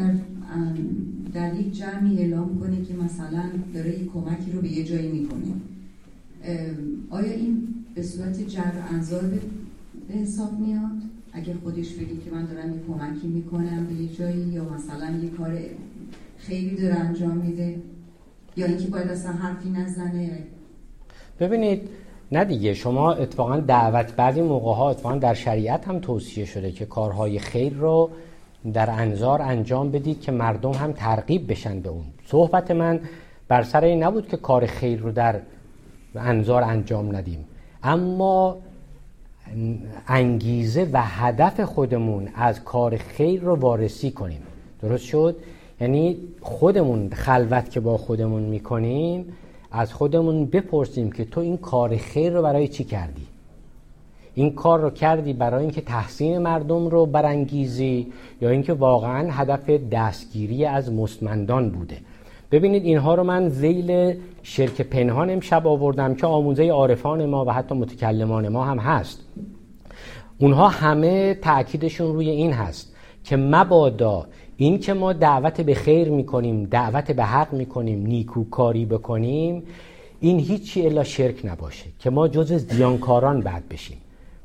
در یک جمعی اعلام کنه که مثلا داره یک کمکی رو به یه جایی میکنه، آیا این به صورت جر انظار به حساب میاد؟ اگر خودش بگه که من دارم یک کمکی میکنم به یه جایی، یا مثلا یه کار خیلی داره انجام میده، یا اینکه باید اصلا حرفی نزنه؟ ببینید، نه دیگه، شما اتفاقا دعوت بعضی موقع‌ها اتفاقا در شریعت هم توصیه شده که کارهای خیر رو در انظار انجام بدید که مردم هم ترغیب بشن به اون. صحبت من بر سر این نبود که کار خیر رو در انظار انجام ندیم، اما انگیزه و هدف خودمون از کار خیر رو وارسی کنیم. درست شد؟ یعنی خودمون خلوت که با خودمون میکنیم از خودمون بپرسیم که تو این کار خیر رو برای چی کردی؟ این کار رو کردی برای اینکه تحسین مردم رو برانگیزی، یا اینکه واقعا هدف دستگیری از مستمندان بوده؟ ببینید، اینها رو من ذیل شرک پنهان امشب آوردم که آموزه عارفان ما و حتی متکلمان ما هم هست. اونها همه تأکیدشون روی این هست که مبادا این که ما دعوت به خیر میکنیم، دعوت به حق میکنیم، نیکوکاری بکنیم، این هیچی الا شرک نباشه، که ما جز زیانکاران بعد بشیم.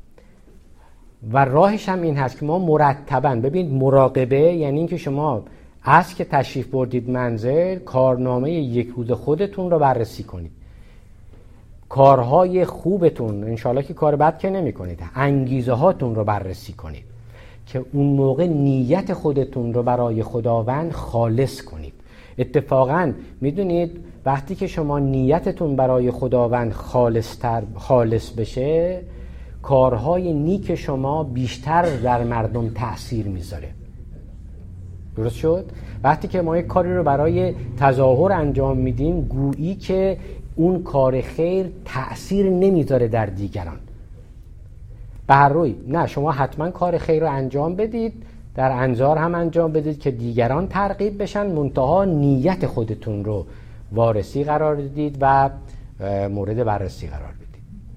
و راهش هم این هست که ما مرتباً، ببین، مراقبه یعنی این که شما از که تشریف بردید منزل، کارنامه یک روز خودتون رو بررسی کنید، کارهای خوبتون، انشالله که کار بد که نمی کنید، انگیزه هاتون رو بررسی کنید که اون موقع نیت خودتون رو برای خداوند خالص کنید. اتفاقاً میدونید وقتی که شما نیتتون برای خداوند خالص بشه، کارهای نیک شما بیشتر در مردم تأثیر میذاره. درست شد؟ وقتی که ما یک کاری رو برای تظاهر انجام میدیم، گویی که اون کار خیر تأثیر نمیذاره در دیگران. به هر روی نه، شما حتما کار خیر رو انجام بدید، در انظار هم انجام بدید که دیگران ترغیب بشن، منتها نیت خودتون رو وارسی قرار بدید و مورد بررسی قرار بدید.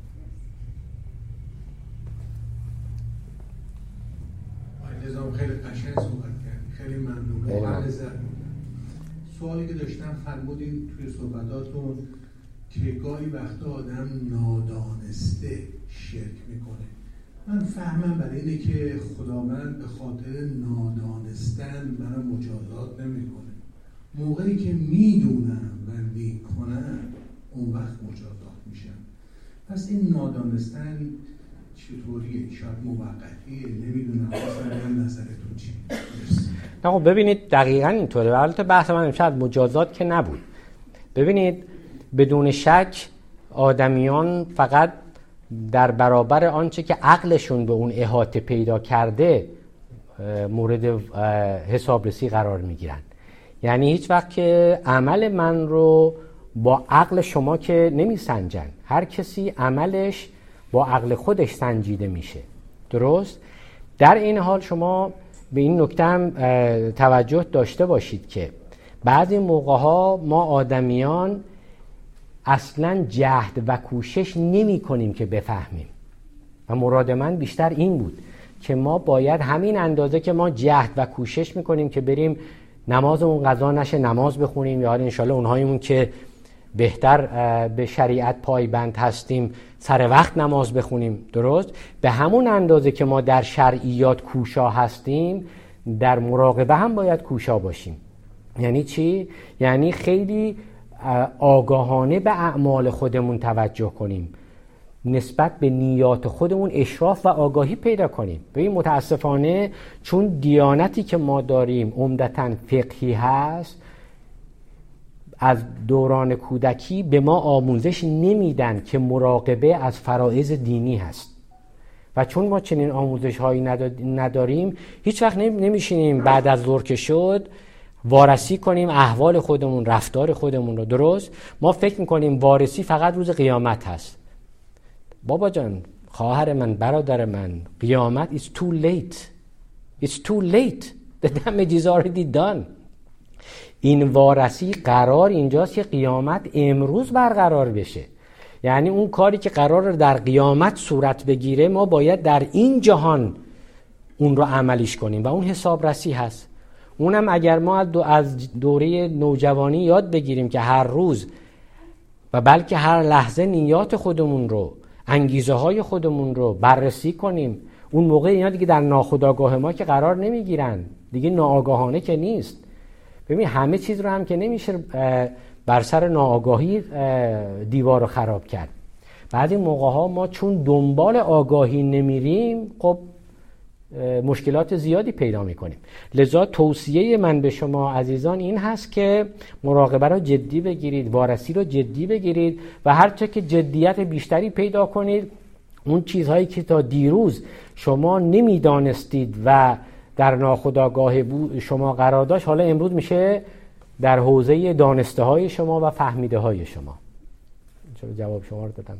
نظام خیلی قشنگ صحبت کردی، خیلی ممنون. سوالی که داشتم فرمودین توی صحبتاتون که گاهی وقتا آدم نادانسته شرک میکنه. من فهمم برای اینه که خداوند به خاطر نادانستن منو مجازات نمیکنه. موقعی که میدونم و میکنم اون وقت مجازات میشم. پس این نادانستن چطوریه؟ شاید موقتیه، نمیدونم. مثلا نظرتون چیه؟ نه خب ببینید، دقیقاً اینطوره. البته بحث من شاید مجازات که نبود. ببینید، بدون شک آدمیان فقط در آنچه که عقلشون به اون احاطه پیدا کرده مورد حسابرسی قرار میگیرن. یعنی هیچ وقت که عمل من رو با عقل شما که نمیسنجن. هر کسی عملش با عقل خودش سنجیده میشه. درست؟ در این حال شما به این نکته هم توجه داشته باشید که بعضی موقع‌ها ما آدمیان اصلاً جهد و کوشش نمی کنیم که بفهمیم و مراد من بیشتر این بود که ما باید همین اندازه که ما جهد و کوشش میکنیم که بریم نمازمون قضا نشه نماز بخونیم یا انشالله اونهایمون که بهتر به شریعت پایبند هستیم سر وقت نماز بخونیم، درست؟ به همون اندازه که ما در شرعیات کوشا هستیم در مراقبه هم باید کوشا باشیم. یعنی چی؟ یعنی خیلی آگاهانه به اعمال خودمون توجه کنیم، نسبت به نیات خودمون اشراف و آگاهی پیدا کنیم. ببین متاسفانه چون دیانتی که ما داریم عمدتاً فقهی هست، از دوران کودکی به ما آموزش نمیدن که مراقبه از فرایض دینی هست و چون ما چنین آموزش هایی نداریم هیچ وقت نمیشینیم بعد از ظهر که شد وارسی کنیم احوال خودمون، رفتار خودمون رو. درست؟ ما فکر میکنیم وارسی فقط روز قیامت هست. بابا جان، خواهر من، برادر من، قیامت is too late. It's too late. The damage is already done. این وارسی قرار اینجاست که قیامت امروز برقرار بشه. یعنی اون کاری که قرار در قیامت صورت بگیره ما باید در این جهان اون رو عملیش کنیم و اون حسابرسی هست. اونم اگر ما از دوره نوجوانی یاد بگیریم که هر روز و بلکه هر لحظه نیات خودمون رو، انگیزه های خودمون رو بررسی کنیم، اون موقع اینا دیگه در ناخودآگاه ما که قرار نمیگیرن، دیگه ناآگاهانه که نیست. ببین همه چیز رو هم که نمیشه بر سر ناآگاهی دیوار رو خراب کرد. بعضی موقع‌ها ما چون دنبال آگاهی نمیریم خب مشکلات زیادی پیدا میکنیم. لذا توصیه من به شما عزیزان این هست که مراقبه رو جدی بگیرید، وارسی رو جدی بگیرید و هرچه که جدیت بیشتری پیدا کنید اون چیزهایی که تا دیروز شما نمیدانستید و در ناخودآگاه شما قرار داشت حالا امروز میشه در حوزه دانسته های شما و فهمیده های شما. چرا جواب شما رو دادم؟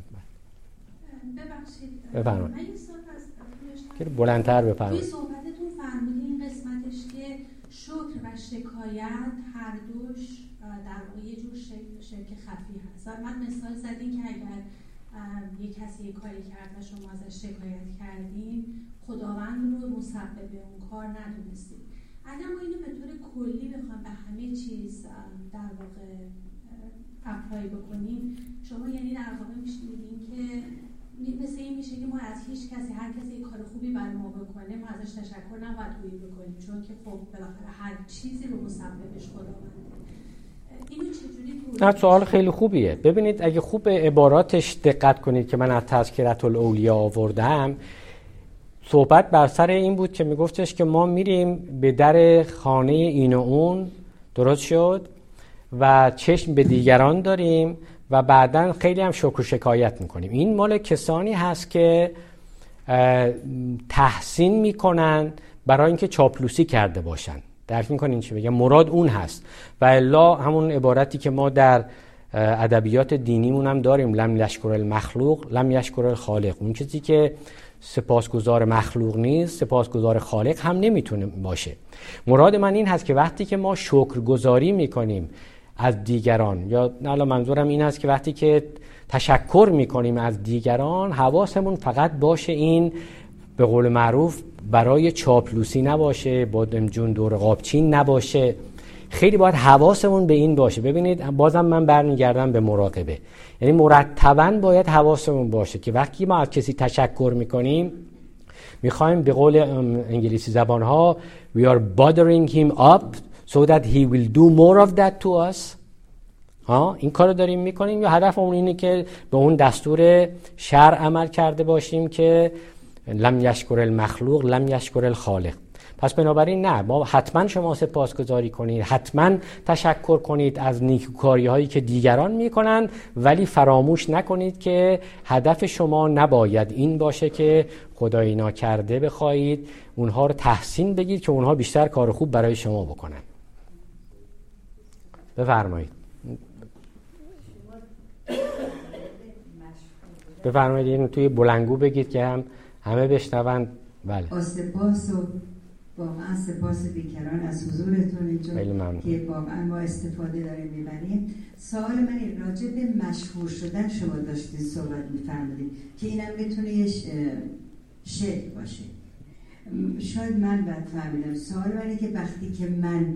بفرمایید. که بلندتر بفرمایید. توی صحبتتون فرمودین این قسمتش که شکر و شکایت هر دوش در واقع یه جور شرک خفی هست. من مثال زدین که اگر یه کسی یه کاری کرد و شما ازش شکایت کردین خداوند رو مسبب اون کار ندونستید. اگر ما اینو به طور کلی بخوایم به همه چیز در واقع اپلای بکنیم، شما یعنی در واقع میگین که مثل این میشه که ما از هیچ کسی، هر کسی کار خوبی برای ما بکنه ما ازش تشکر نباید روی بکنیم، چون که خب بالاخره هر چیزی رو مسببش خداونده. اینو چجوری نه سوال خیلی خوبیه. ببینید اگه خوب به عباراتش دقت کنید که من از تذکرة الاولیا آوردم، صحبت بر سر این بود که میگفتش که ما میریم به در خانه این و اون، درست شد، و چشم به دیگران داریم و بعداً خیلی هم شکر و شکایت میکنیم. این مال کسانی هست که تحسین میکنن برای اینکه چاپلوسی کرده باشن. درک میکنین چی بگم؟ مراد اون هست. و الا همون عبارتی که ما در ادبیات دینیمون هم داریم، لم یشکر المخلوق لم یشکر الخالق. اون چیزی که سپاسگزار مخلوق نیست سپاسگزار خالق هم نمیتونه باشه. مراد من این هست که وقتی که ما شکرگزاری میکنیم از دیگران، یا الان منظورم این است که وقتی که تشکر میکنیم از دیگران حواسمون فقط باشه این به قول معروف برای چاپلوسی نباشه، بادمجون دور قابچین نباشه. خیلی باید حواسمون به این باشه. ببینید بازم من برمیگردم به مراقبه، یعنی مرتباً باید حواسمون باشه که وقتی ما از کسی تشکر میکنیم میخوایم به قول انگلیسی زبانها we are bothering him up so that he will do more of that to us. این کارو داریم میکنیم یا هدفمون اینه که به اون دستور شرع عمل کرده باشیم که لم یشکر المخلوق لم یشکر الخالق. پس بنابراین نه، ما حتما شما سپاسگزاری کنید، حتما تشکر کنید از نیکوکاری هایی که دیگران میکنن، ولی فراموش نکنید که هدف شما نباید این باشه که خدای ناکرده بخواهید اونها رو تحسین بگید که اونها بیشتر کار خوب برای شما بکنن. بفرمایید. بفرمایید اینو توی بلندگو بگید که همه بشنون بله. سپاس و واقعا سپاس بیکران از حضورتون اینجا که واقعا ما استفاده داریم میبریم. سوال من راجع به مشهور شدن شما داشتین صحبت میفرمودید که اینم میتونه یه شکل باشه. شاید من بد فهمیدم. سوال منه که وقتی که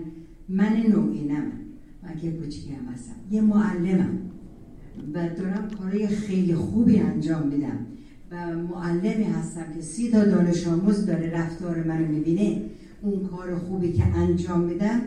من نوعینم، من که کوچیکی هم هستم، یه معلمم و دارم کارهای خیلی خوبی انجام میدم و معلمی هستم که 30 تا دانش آموز داره رفتار منو میبینه، اون کار خوبی که انجام میدم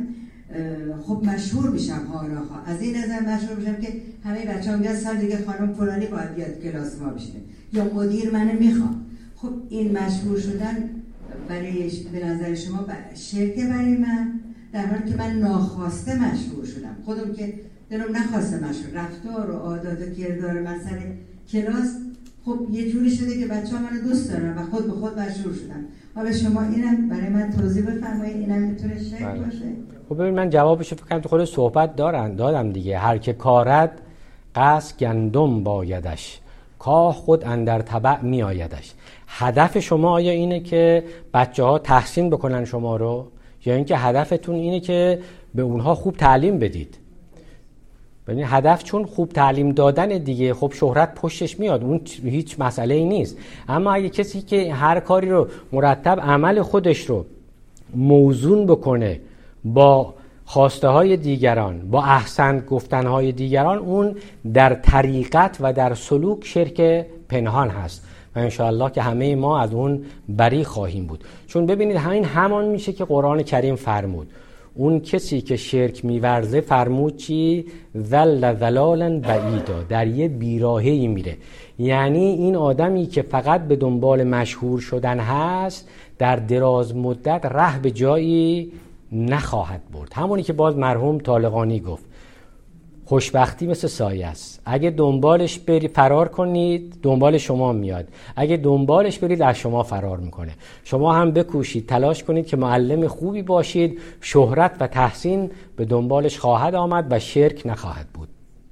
خب مشهور میشم. حالا از این نظر مشهور میشم که همه بچه‌ها میگن سال دیگه خانم فلانی باید بیاد کلاس ما بشینه یا مدیر منو میخواد. خب این مشهور شدن برای به نظر شما شرکه برای من، در حالی که من ناخواسته مشهور شدم، خودم که دلم نخواسته مشهور، رفتار و عادات و کردار من سر کلاس خب یه جوری شده که بچه‌ها منو دوست دارن و خود به خود مشهور شدن. حالا شما اینم برای من توضیح بفرمایید، اینم میتونه شکل باشه؟ خب ببین من جوابشو فکر کنم تو خود صحبت دادم دیگه. هر که کارد قصد گندم بایدش، کاه خود اندر تبع می آیدش. هدف شما آیا اینه که بچه‌ها تحسین بکنن شما رو، یا اینکه هدفتون اینه که به اونها خوب تعلیم بدید؟ ببین هدف چون خوب تعلیم دادن دیگه، خب شهرت پشتش میاد، اون هیچ مسئله ای نیست. اما اگه کسی که هر کاری رو مرتب عمل خودش رو موزون بکنه با خواسته های دیگران، با احسن گفتن های دیگران، اون در طریقت و در سلوک شرک پنهان هست و انشاءالله که همه ما از اون بری خواهیم بود. چون ببینید همان میشه که قرآن کریم فرمود اون کسی که شرک میورزه فرمود چی؟ ذل ذلالا بعیدا، در یه بیراهه‌ای میره. یعنی این آدمی که فقط به دنبال مشهور شدن هست در دراز مدت ره به جایی نخواهد برد. همونی که باز مرحوم طالقانی گفت خوشبختی مثل سایه است، اگه دنبالش بری فرار کنید دنبال شما میاد، اگه دنبالش برید از شما فرار میکنه. شما هم بکوشید تلاش کنید که معلم خوبی باشید، شهرت و تحسین به دنبالش خواهد آمد و شرک نخواهد بود.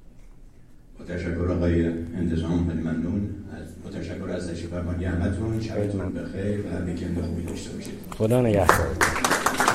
تشکر آقای انتظام، خیلی ممنون. تشکر از تشریف فرمایی همتون. شبتون بخیر و ویکند خوبی داشته باشید. خدا نگهدار.